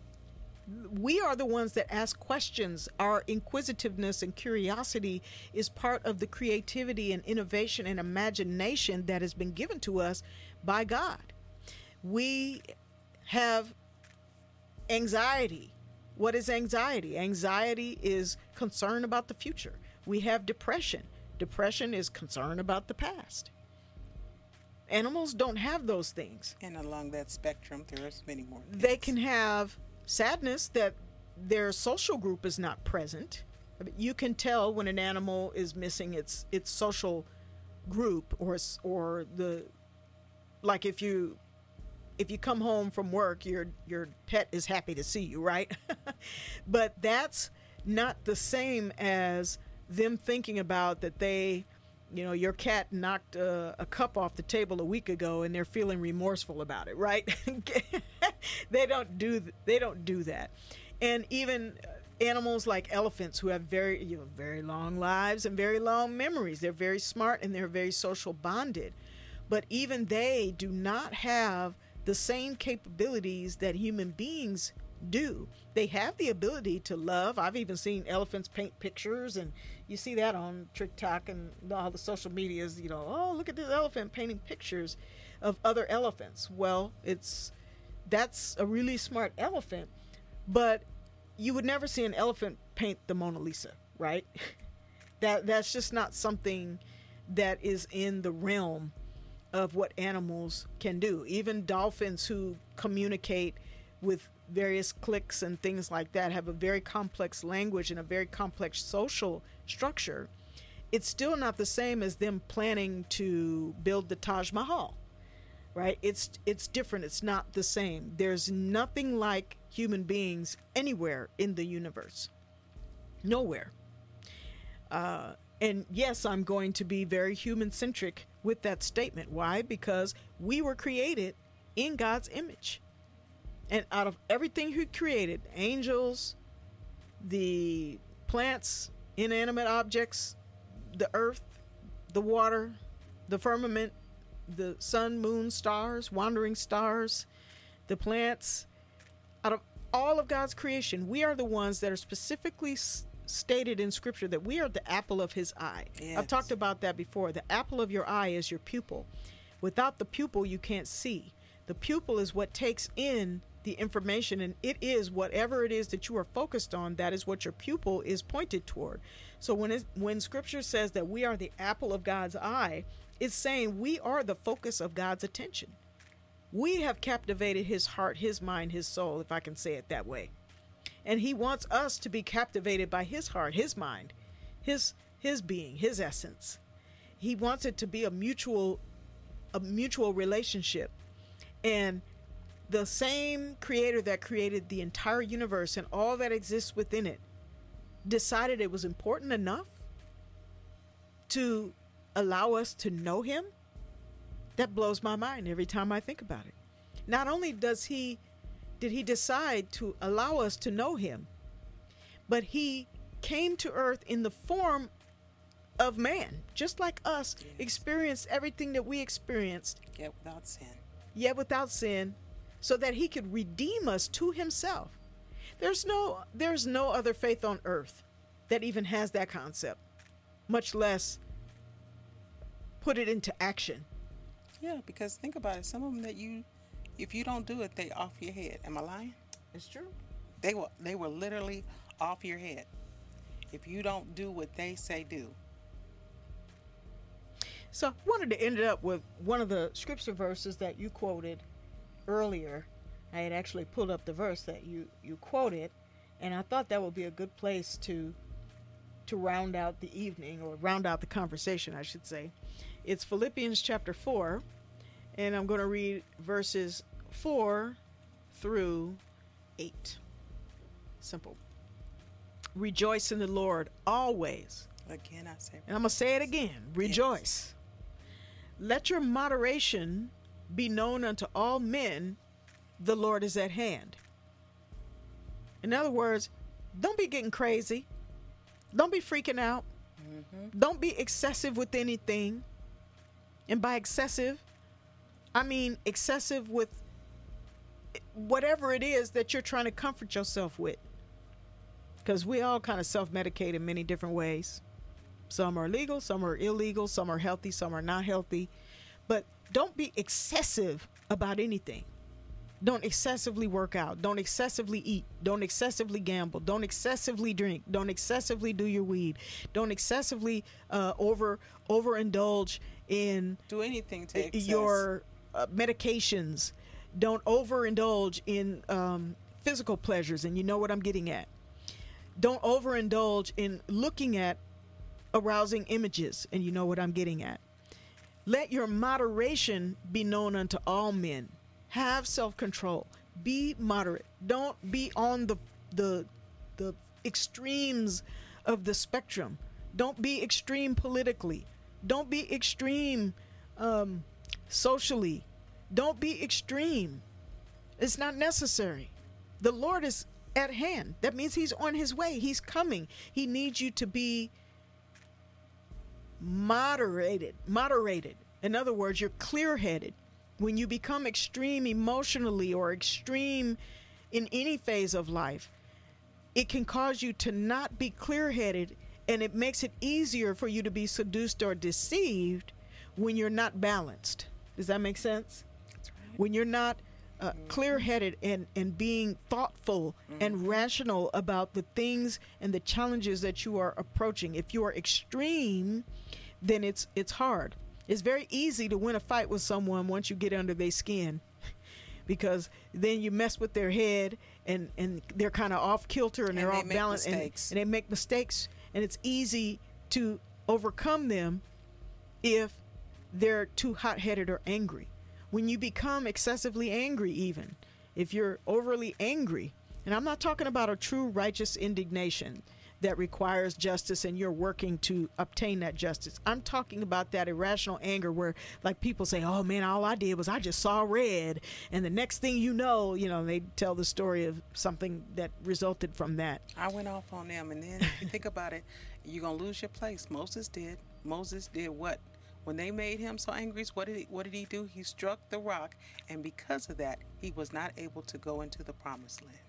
We are the ones that ask questions. Our inquisitiveness and curiosity is part of the creativity and innovation and imagination that has been given to us by God. We have anxiety. What is anxiety? Anxiety is concern about the future. We have depression. Depression is concern about the past. Animals don't have those things. And along that spectrum, there's many more things. They can have sadness that their social group is not present. You can tell when an animal is missing its social group, or the, like if you come home from work, your pet is happy to see you, right? But that's not the same as them thinking about that your cat knocked a cup off the table a week ago and they're feeling remorseful about it, right? They don't do that. And even animals like elephants, who have very long lives and very long memories. They're very smart and they're very social bonded. But even they do not have the same capabilities that human beings do. They have the ability to love. I've even seen elephants paint pictures, and you see that on TikTok and all the social medias, oh, look at this elephant painting pictures of other elephants. Well, that's a really smart elephant, but you would never see an elephant paint the Mona Lisa, right? That's just not something that is in the realm of what animals can do. Even dolphins, who communicate with various clicks and things like that, have a very complex language and a very complex social structure. It's still not the same as them planning to build the Taj Mahal, right? It's different. It's not the same. There's nothing like human beings anywhere in the universe. Nowhere. And yes, I'm going to be very human-centric with that statement. Why? Because we were created in God's image. And out of everything He created, angels, the plants, inanimate objects, the earth, the water, the firmament, the sun, moon, stars, wandering stars, the plants, out of all of God's creation, we are the ones that are specifically stated in Scripture that we are the apple of His eye. Yes. I've talked about that before. The apple of your eye is your pupil. Without the pupil, you can't see. The pupil is what takes in the information, and it is whatever it is that you are focused on, that is what your pupil is pointed toward. So when Scripture says that we are the apple of God's eye, it's saying we are the focus of God's attention. We have captivated His heart, His mind, His soul, if I can say it that way. And He wants us to be captivated by His heart, His mind, His being, His essence. He wants it to be a mutual relationship. And the same Creator that created the entire universe and all that exists within it decided it was important enough to allow us to know Him. That blows my mind every time I think about it. Not only did He decide to allow us to know Him, but He came to earth in the form of man, just like us, yes. Experienced everything that we experienced, yet without sin, so that He could redeem us to Himself. There's no other faith on earth that even has that concept, much less put it into action. Yeah, because think about it. Some of them if you don't do it, they off your head. Am I lying? It's true. They were literally off your head if you don't do what they say do. So I wanted to end it up with one of the scripture verses that you quoted earlier. I had actually pulled up the verse that you quoted, and I thought that would be a good place to round out the evening, or round out the conversation, I should say. It's Philippians chapter 4, And I'm going to read verses 4 through 8. Simple. Rejoice in the Lord always. Again, I say. And I'm going to say it again. Rejoice. Yes. Let your moderation be known unto all men. The Lord is at hand. In other words, don't be getting crazy. Don't be freaking out. Don't be excessive with anything. And by excessive, I mean excessive with whatever it is that you're trying to comfort yourself with. Because we all kind of self-medicate in many different ways. Some are legal, some are illegal, some are healthy, some are not healthy. But don't be excessive about anything. Don't excessively work out. Don't excessively eat. Don't excessively gamble. Don't excessively drink. Don't excessively do your weed. Don't excessively overindulge in do anything to excess. Your medications. Don't overindulge in physical pleasures, and you know what I'm getting at. Don't overindulge in looking at arousing images, and you know what I'm getting at. Let your moderation be known unto all men. Have self-control. Be moderate. Don't be on the extremes of the spectrum. Don't be extreme politically. Don't be extreme socially. Don't be extreme. It's not necessary. The Lord is at hand. That means he's on his way. He's coming. He needs you to be moderated. In other words, you're clear-headed. When you become extreme emotionally or extreme in any phase of life, it can cause you to not be clear-headed, and it makes it easier for you to be seduced or deceived when you're not balanced. Does that make sense? That's right. When you're not clear-headed and being thoughtful and rational about the things and the challenges that you are approaching. If you are extreme, then it's hard. It's very easy to win a fight with someone once you get under their skin, because then you mess with their head and they're kind of off kilter and they're off balance and they make mistakes, and it's easy to overcome them if they're too hot-headed or angry. When you become excessively angry, even if you're overly angry, and I'm not talking about a true righteous indignation that requires justice and you're working to obtain that justice. I'm talking about that irrational anger where, like, people say, oh man, all I did was I just saw red, and the next thing you know, they tell the story of something that resulted from that. I went off on them, and then if you think about it, you're gonna lose your place. Moses did what? When they made him so angry, what did he do? He struck the rock, and because of that, he was not able to go into the promised land.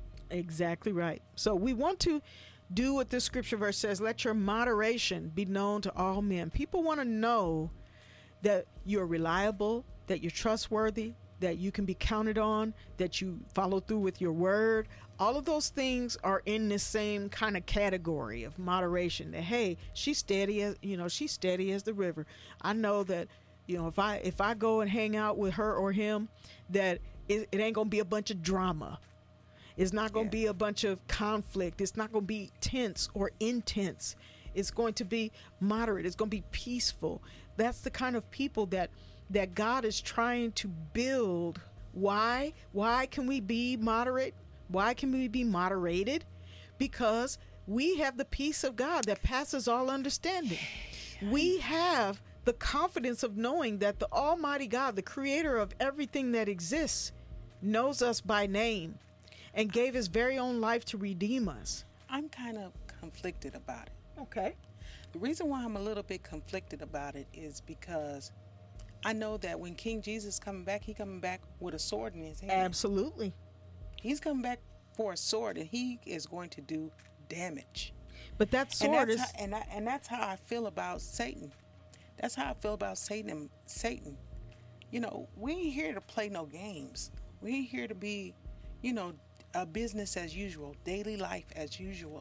Exactly right. So we want to do what this scripture verse says. Let your moderation be known to all men. People want to know that you're reliable, that you're trustworthy, that you can be counted on, that you follow through with your word. All of those things are in the same kind of category of moderation. That, hey, she's steady as the river. I know that, if I go and hang out with her or him, that it ain't gonna be a bunch of drama. It's not going to be a bunch of conflict. It's not going to be tense or intense. It's going to be moderate. It's going to be peaceful. That's the kind of people that God is trying to build. Why? Why can we be moderate? Why can we be moderated? Because we have the peace of God that passes all understanding. We have the confidence of knowing that the Almighty God, the creator of everything that exists, knows us by name and gave his very own life to redeem us. I'm kind of conflicted about it. Okay. The reason why I'm a little bit conflicted about it is because I know that when King Jesus coming back, he coming back with a sword in his hand. Absolutely. He's coming back for a sword, and he is going to do damage. But that sword and that's how I feel about Satan. That's how I feel about Satan. We ain't here to play no games. We ain't here to be, a business as usual, daily life as usual.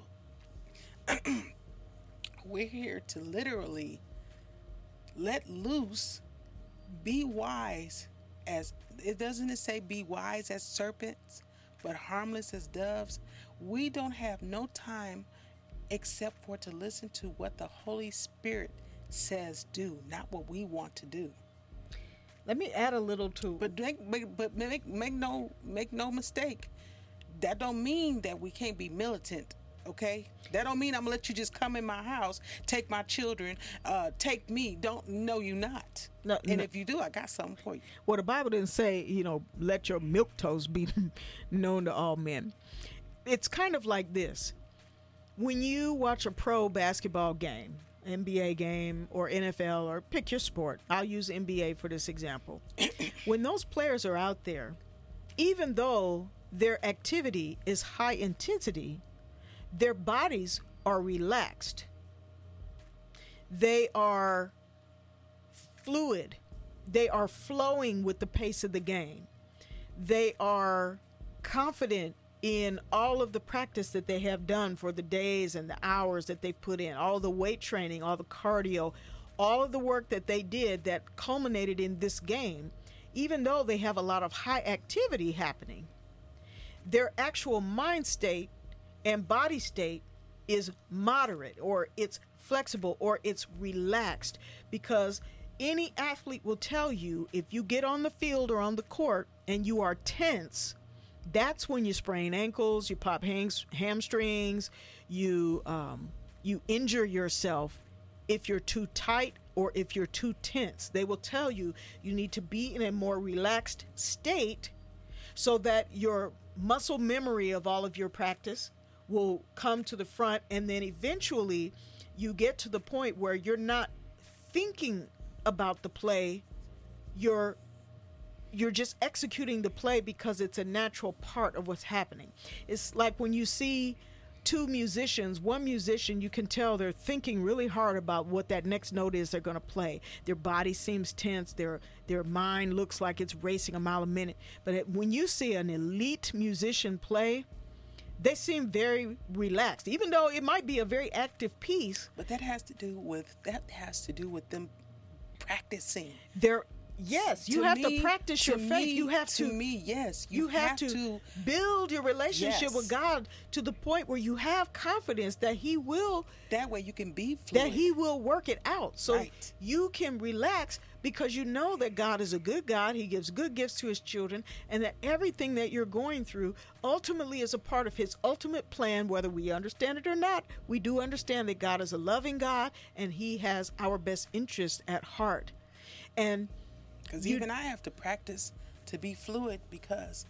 We're here to literally let loose, be wise as, it doesn't say be wise as serpents, but harmless as doves. We don't have no time except for to listen to what the Holy Spirit says do, not what we want to do. Let me add a little to. But make no mistake. That don't mean that we can't be militant. Okay, that don't mean I'm gonna let you just come in my house, take my children, take me. Don't, no, you not. No, and no. if you do, I got something for you. Well, the Bible didn't say, let your milk toast be known to all men. It's kind of like this. When you watch a pro basketball game, NBA game, or NFL, or pick your sport, I'll use NBA for this example. When those players are out there, even though their activity is high intensity, their bodies are relaxed. They are fluid. They are flowing with the pace of the game. They are confident in all of the practice that they have done for the days and the hours that they've put in, all the weight training, all the cardio, all of the work that they did that culminated in this game. Even though they have a lot of high activity happening, their actual mind state and body state is moderate, or it's flexible, or it's relaxed, because any athlete will tell you if you get on the field or on the court and you are tense, that's when you sprain ankles, you pop hamstrings, you injure yourself if you're too tight or if you're too tense. They will tell you you need to be in a more relaxed state so that your muscle memory of all of your practice will come to the front, and then eventually you get to the point where you're not thinking about the play, you're just executing the play because it's a natural part of what's happening. It's like when you see two musicians, one musician, you can tell they're thinking really hard about what that next note is they're going to play. Their body seems tense, their mind looks like it's racing a mile a minute. But when you see an elite musician play, they seem very relaxed, even though it might be a very active piece. But that has to do with them practicing. Yes, you have to practice your faith. You have to. To me, yes, you have to build your relationship with God to the point where you have confidence that He will. That way, you can be fluid. That He will work it out, so right. You can relax because you know that God is a good God. He gives good gifts to His children, and that everything that you're going through ultimately is a part of His ultimate plan. Whether we understand it or not, we do understand that God is a loving God, and He has our best interest at heart, and. Because even I have to practice to be fluid because,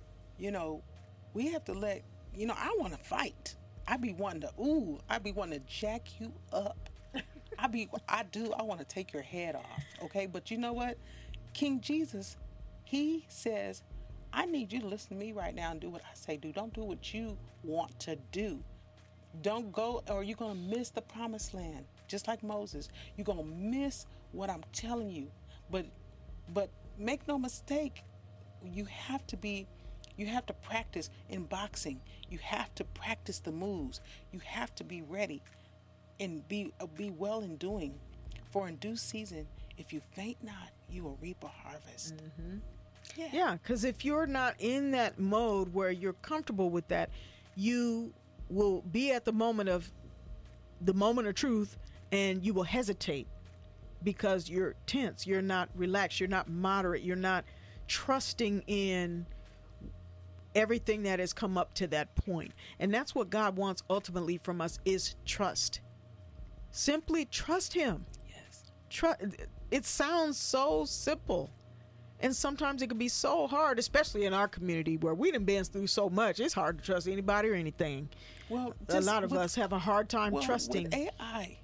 we have to let, I want to fight. I be wanting to jack you up. I want to take your head off, okay? But you know what? King Jesus, He says, I need you to listen to me right now and do what I say do. Don't do what you want to do. Don't go, or you're going to miss the promised land. Just like Moses. You're going to miss what I'm telling you. But make no mistake, you have to practice in boxing. You have to practice the moves. You have to be ready and be well in doing. For in due season, if you faint not, you will reap a harvest. Mm-hmm. Yeah, because if you're not in that mode where you're comfortable with that, you will be at the moment of truth, and you will hesitate. Because you're tense, you're not relaxed, you're not moderate, you're not trusting in everything that has come up to that point. And that's what God wants ultimately from us, is trust. Simply trust Him. Yes. It sounds so simple. And sometimes it can be so hard, especially in our community where we done been through so much. It's hard to trust anybody or anything. Well, a lot of us have a hard time trusting. With AI.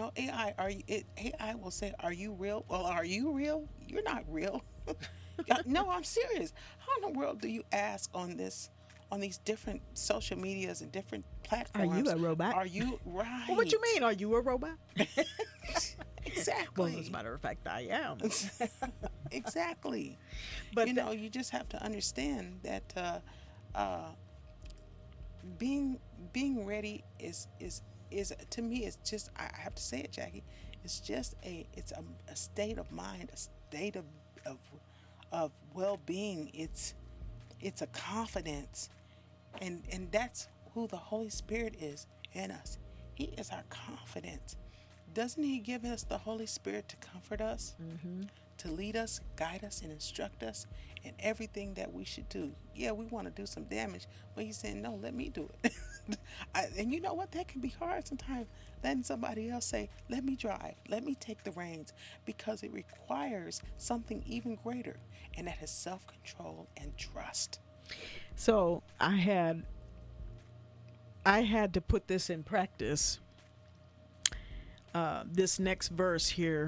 AI will say, "Are you real?" Well, are you real? You're not real. No, I'm serious. How in the world do you ask on these different social medias and different platforms? Are you a robot? Are you right? Well, what you mean? Are you a robot? Exactly. Well, as a matter of fact, I am. Exactly. But you just have to understand that being ready is to me, it's just, I have to say it, Jackie, it's just a state of mind, a state of well-being. It's a confidence, and that's who the Holy Spirit is in us. He is our confidence. Doesn't He give us the Holy Spirit to comfort us, to lead us, guide us, and instruct us in everything that we should do. Yeah, we want to do some damage, but he's saying, no, let me do it. And you know what? That can be hard sometimes. Letting somebody else say, let me drive, let me take the reins, because it requires something even greater, and that is self-control and trust. So I had to put this in practice. This next verse here,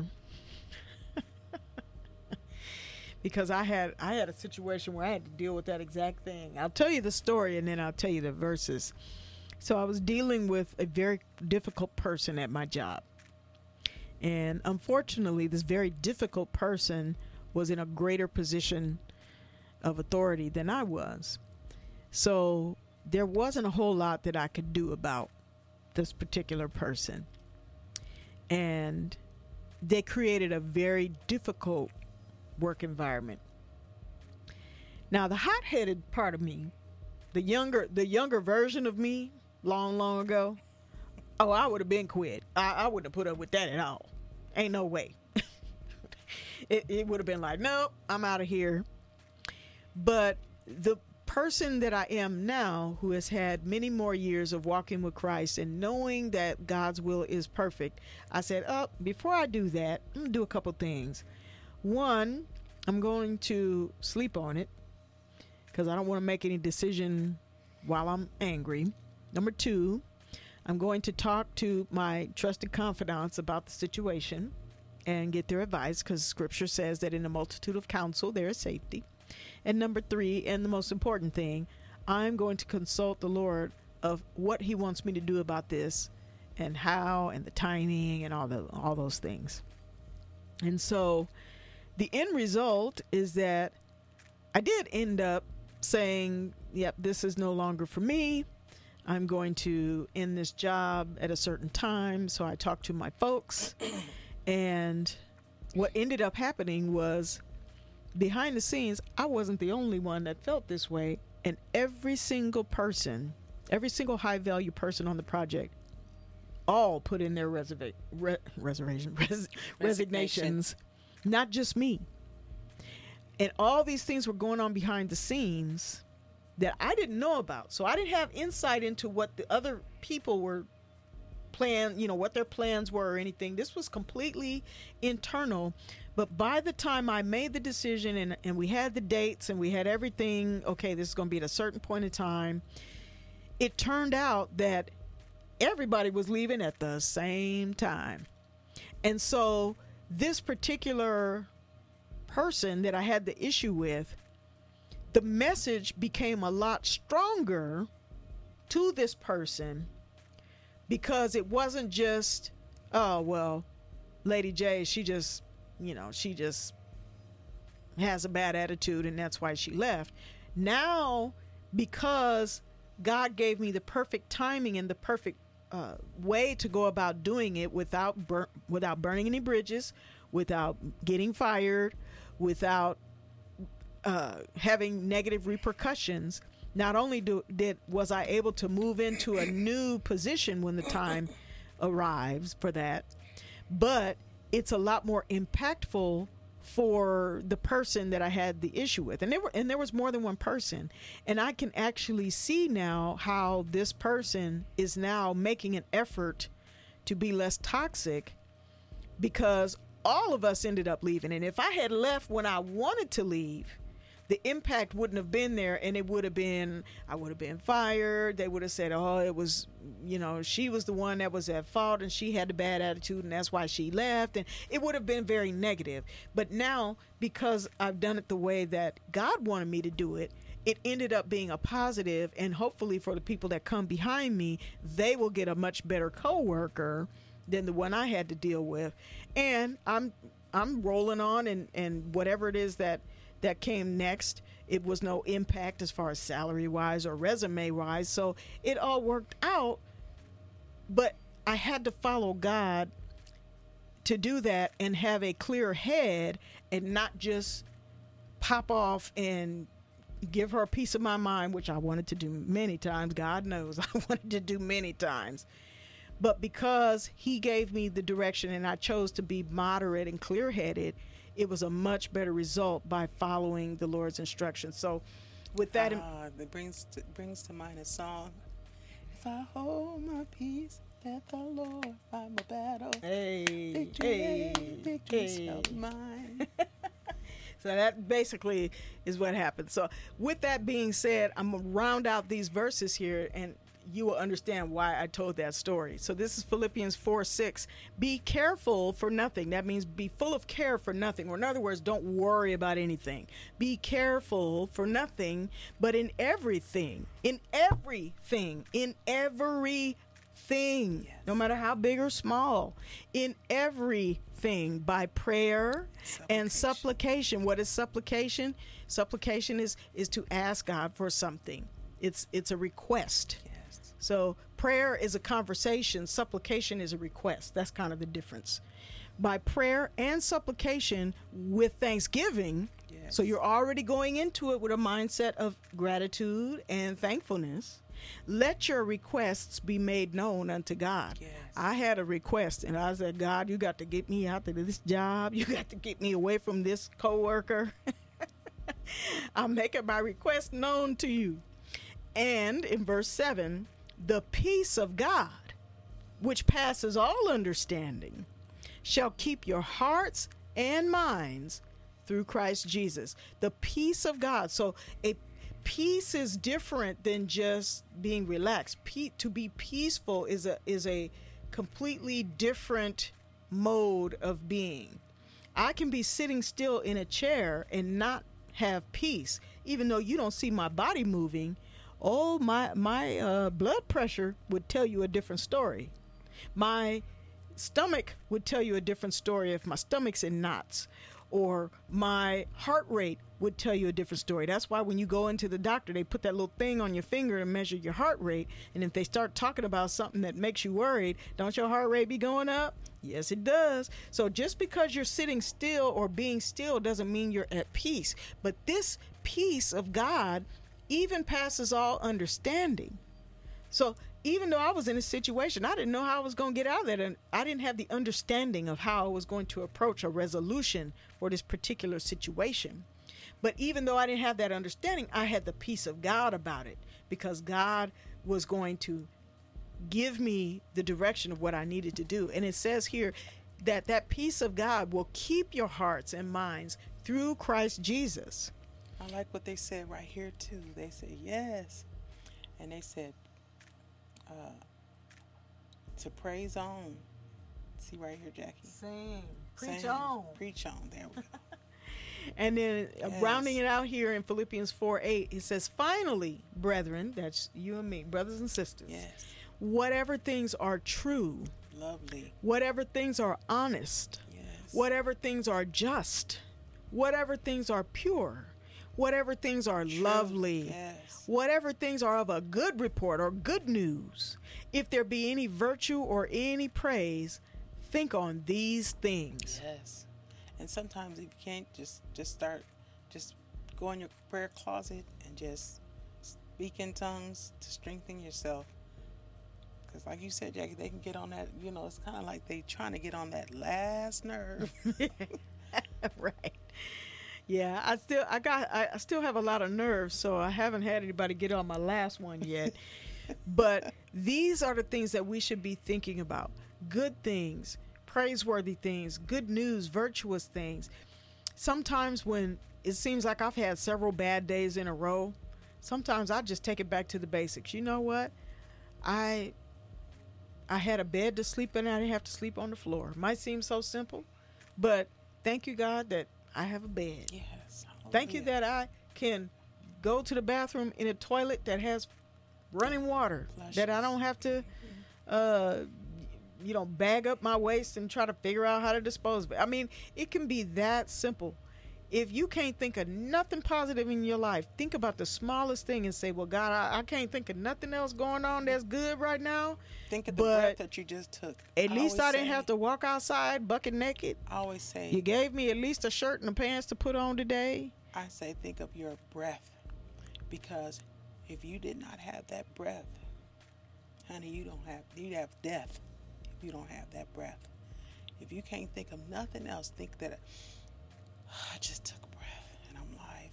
because I had a situation where I had to deal with that exact thing. I'll tell you the story and then I'll tell you the verses. So I was dealing with a very difficult person at my job. And unfortunately, this very difficult person was in a greater position of authority than I was. So there wasn't a whole lot that I could do about this particular person. And they created a very difficult work environment. Now, the hot-headed part of me, the younger version of me, long ago, I would have been quit. I wouldn't have put up with that at all. Ain't no way. It would have been like, nope, I'm out of here. But the person that I am now, who has had many more years of walking with Christ and knowing that God's will is perfect, I said, before I do that, I'm going to do a couple things. One, I'm going to sleep on it because I don't want to make any decision while I'm angry. Number two, I'm going to talk to my trusted confidants about the situation and get their advice, because Scripture says that in a multitude of counsel there is safety. And number three, and the most important thing, I'm going to consult the Lord of what he wants me to do about this and how and the timing and all those things. And so the end result is that I did end up saying, yep, this is no longer for me. I'm going to end this job at a certain time. So I talked to my folks, and what ended up happening was, behind the scenes, I wasn't the only one that felt this way, and every single person, every single high value person on the project, all put in their resignations, not just me. And all these things were going on behind the scenes that I didn't know about. So I didn't have insight into what the other people were what their plans were or anything. This was completely internal. But by the time I made the decision and we had the dates and we had everything, okay, this is going to be at a certain point in time, it turned out that everybody was leaving at the same time. And so this particular person that I had the issue with, the message became a lot stronger to this person, because it wasn't just, oh, well, Lady J, she just has a bad attitude and that's why she left. Now, because God gave me the perfect timing and the perfect way to go about doing it without burning any bridges, without getting fired, without having negative repercussions, not only was I able to move into a new position when the time arrives for that, but it's a lot more impactful for the person that I had the issue with. And there was more than one person. And I can actually see now how this person is now making an effort to be less toxic, because all of us ended up leaving. And if I had left when I wanted to leave, the impact wouldn't have been there, and it would have been, I would have been fired. They would have said, oh, it was, she was the one that was at fault and she had a bad attitude and that's why she left. And it would have been very negative. But now, because I've done it the way that God wanted me to do it, it ended up being a positive, and hopefully for the people that come behind me, they will get a much better coworker than the one I had to deal with. And I'm rolling on, and whatever it is that came next, it was no impact as far as salary wise or resume wise. So it all worked out, but I had to follow God to do that and have a clear head and not just pop off and give her a piece of my mind, which I wanted to do many times. God knows I wanted to do many times. But because he gave me the direction and I chose to be moderate and clear-headed, it was a much better result by following the Lord's instructions. So with that, it brings to mind a song. If I hold my peace, let the Lord fight my battle. Victory shall be mine. So that basically is what happened. So with that being said, I'm going to round out these verses here, and you will understand why I told that story. So this is Philippians 4:6. Be careful for nothing. That means be full of care for nothing. Or in other words, don't worry about anything. Be careful for nothing, but in everything, Yes. no matter how big or small, in everything, by prayer and supplication. What is supplication? Supplication is to ask God for something. It's a request. Yes. So prayer is a conversation. Supplication is a request. That's kind of the difference. By prayer and supplication with thanksgiving. Yes. So you're already going into it with a mindset of gratitude and thankfulness. Let your requests be made known unto God. Yes. I had a request, and I said, God, you got to get me out of this job. You got to get me away from this coworker. I'm making my request known to you. And in verse 7, the peace of God, which passes all understanding, shall keep your hearts and minds through Christ Jesus. The peace of God. So a peace is different than just being relaxed. To be peaceful is a completely different mode of being. I can be sitting still in a chair and not have peace, even though you don't see my body moving. Oh, my blood pressure would tell you a different story. My stomach would tell you a different story if my stomach's in knots, or my heart rate would tell you a different story. That's why when you go into the doctor, they put that little thing on your finger to measure your heart rate. And if they start talking about something that makes you worried, don't your heart rate be going up? Yes, it does. So just because you're sitting still or being still doesn't mean you're at peace. But this peace of God even passes all understanding. So even though I was in a situation, I didn't know how I was going to get out of that. And I didn't have the understanding of how I was going to approach a resolution for this particular situation. But even though I didn't have that understanding, I had the peace of God about it, because God was going to give me the direction of what I needed to do. And it says here that that peace of God will keep your hearts and minds through Christ Jesus. I like what they said right here too. They said yes. And they said to praise on. See right here, Jackie. Sing. Preach Sing. on. Preach on. There we go. And then Yes. rounding it out here in Philippians 4:8, it says, finally, brethren, that's you and me, brothers and sisters, Yes. whatever things are true, Lovely. whatever things are honest, Yes. whatever things are just, whatever things are pure, whatever things are True. lovely, Yes. whatever things are of a good report or good news, if there be any virtue or any praise, think on these things. Yes. And sometimes if you can't, just go in your prayer closet and just speak in tongues to strengthen yourself. Because like you said, Jackie, they can get on that, it's kind of like they trying to get on that last nerve. Right. Yeah, I still have a lot of nerves, so I haven't had anybody get on my last one yet. But these are the things that we should be thinking about. Good things, praiseworthy things, good news, virtuous things. Sometimes when it seems like I've had several bad days in a row, sometimes I just take it back to the basics. You know what? I had a bed to sleep in. I didn't have to sleep on the floor. Might seem so simple, but thank you, God, that I have a bed. Yes. Thank you Hallelujah. that I can go to the bathroom in a toilet that has running water, that I don't have to, bag up my waste and try to figure out how to dispose of it. I mean, it can be that simple. If you can't think of nothing positive in your life, think about the smallest thing and say, well, God, I can't think of nothing else going on that's good right now. Think of the but breath that you just took. At least I didn't always have to walk outside bucket naked. I always say, You gave me at least a shirt and pants to put on today. I say, think of your breath. Because if you did not have that breath, honey, you'd have death if you don't have that breath. If you can't think of nothing else, think that I just took a breath and I'm alive.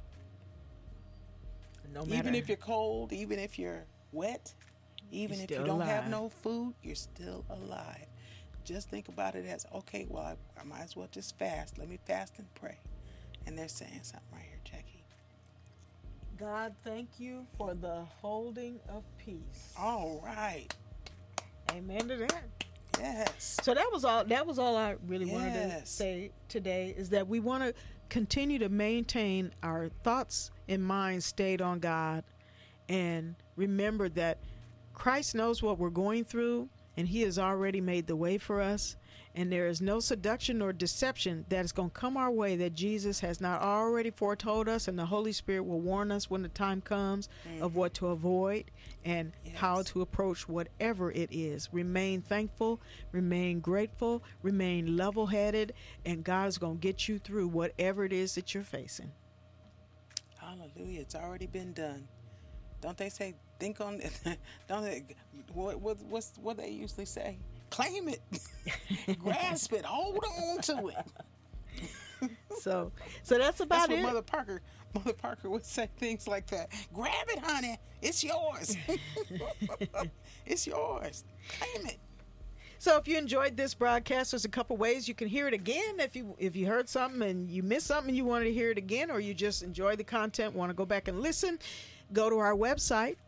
No matter, Even if you're cold, even if you're wet, even if you don't have no food, you're still alive. Just think about it as, okay, well, I might as well just fast. Let me fast and pray. And they're saying something right here, Jackie. God, thank you for the holding of peace. All right. Amen to that. Yes. So that was all I really wanted to say today, is that we want to continue to maintain our thoughts and minds stayed on God, and remember that Christ knows what we're going through, and he has already made the way for us, and there is no seduction or deception that is going to come our way that Jesus has not already foretold us, and the Holy Spirit will warn us when the time comes of what to avoid and how to approach whatever it is. Remain thankful, remain grateful, remain level-headed, and God is going to get you through whatever it is that you're facing. Hallelujah. It's already been done. Don't they say, think on it? Don't they, what they usually say? Claim it. Grasp it. Hold on to it. So that's about That's it. what Mother Parker would say things like that. Grab it, honey. It's yours. It's yours. Claim it. So if you enjoyed this broadcast, there's a couple ways you can hear it again. If you heard something and you missed something and you wanted to hear it again, or you just enjoyed the content, want to go back and listen, go to our website,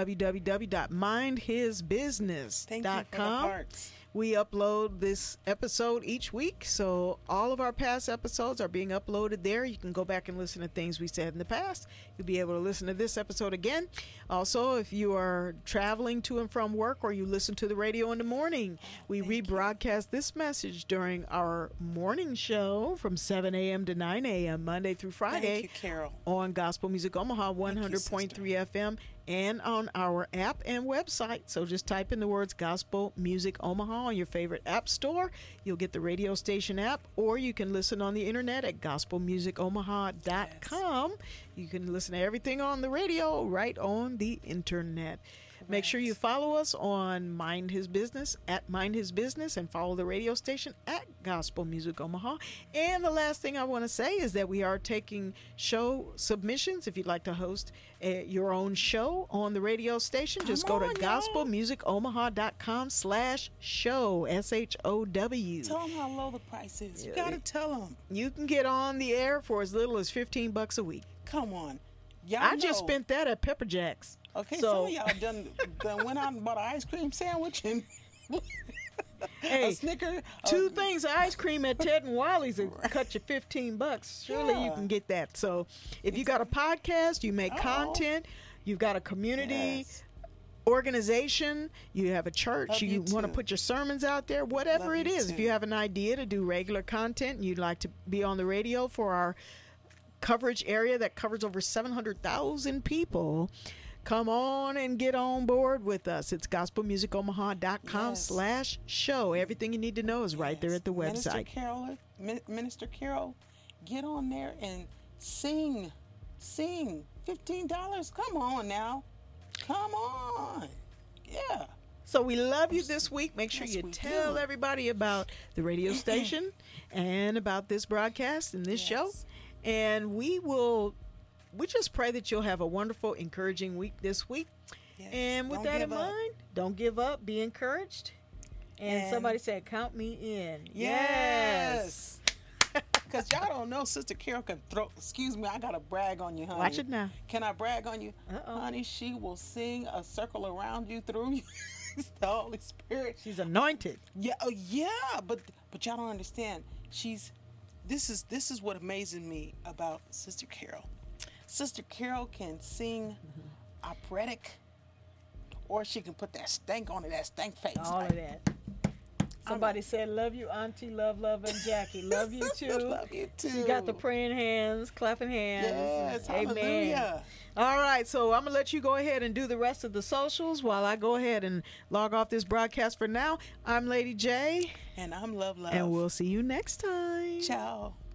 www.mindhisbusiness.com. Thank you for the hearts. We upload this episode each week, so all of our past episodes are being uploaded there. You can go back and listen to things we said in the past. You'll be able to listen to this episode again. Also, if you are traveling to and from work, or you listen to the radio in the morning, we rebroadcast this message during our morning show from 7 a.m. to 9 a.m. Monday through Friday. Thank you, Carol. On Gospel Music Omaha 100.3 FM and on our app and website. So just type in the words Gospel Music Omaha on your favorite app store. You'll get the radio station app, or you can listen on the internet at gospelmusicomaha.com. You can listen to everything on the radio right on the internet. Make sure you follow us on Mind His Business, at Mind His Business, and follow the radio station at Gospel Music Omaha. And the last thing I want to say is that we are taking show submissions. If you'd like to host your own show on the radio station, just go to gospelmusicomaha.com/show, SHOW. Tell them how low the price is. You got to tell them. You can get on the air for as little as $15 a week. Come on. Y'all I just spent that at Pepper Jack's. Okay, so some of y'all done went out and bought an ice cream sandwich and a Snicker. Two things of ice cream at Ted and Wally's will cut you $15. Surely you can get that. So if you got a podcast, you make content, you've got a community organization, you have a church, you want to put your sermons out there, whatever it is. If you have an idea to do regular content and you'd like to be on the radio for our coverage area that covers over 700,000 people, come on and get on board with us. It's gospelmusicomaha.com/show. Everything you need to know is right there at the website. Minister Carol, get on there and sing. $15. Come on now. Come on. Yeah. So we love you this week. Make sure you tell everybody about the radio station and about this broadcast and this show. And we just pray that you'll have a wonderful, encouraging week this week. Yes. And with that in mind, don't give up. Be encouraged. And somebody said, count me in. Yes. Because y'all don't know, Sister Carol can throw, excuse me, I got to brag on you, honey. Watch it now. Can I brag on you? Honey, she will sing a circle around you through you. The Holy Spirit. She's anointed. Yeah, but y'all don't understand. This is what amazes me about Sister Carol. Sister Carol can sing operatic, or she can put that stank on it, that stank face. All of that. Somebody said, love you, Auntie, love, and Jackie. Love you, too. Love you, too. She got the praying hands, clapping hands. Yes, amen. Hallelujah. All right, so I'm going to let you go ahead and do the rest of the socials while I go ahead and log off this broadcast for now. I'm Lady J. And I'm Love. And we'll see you next time. Ciao.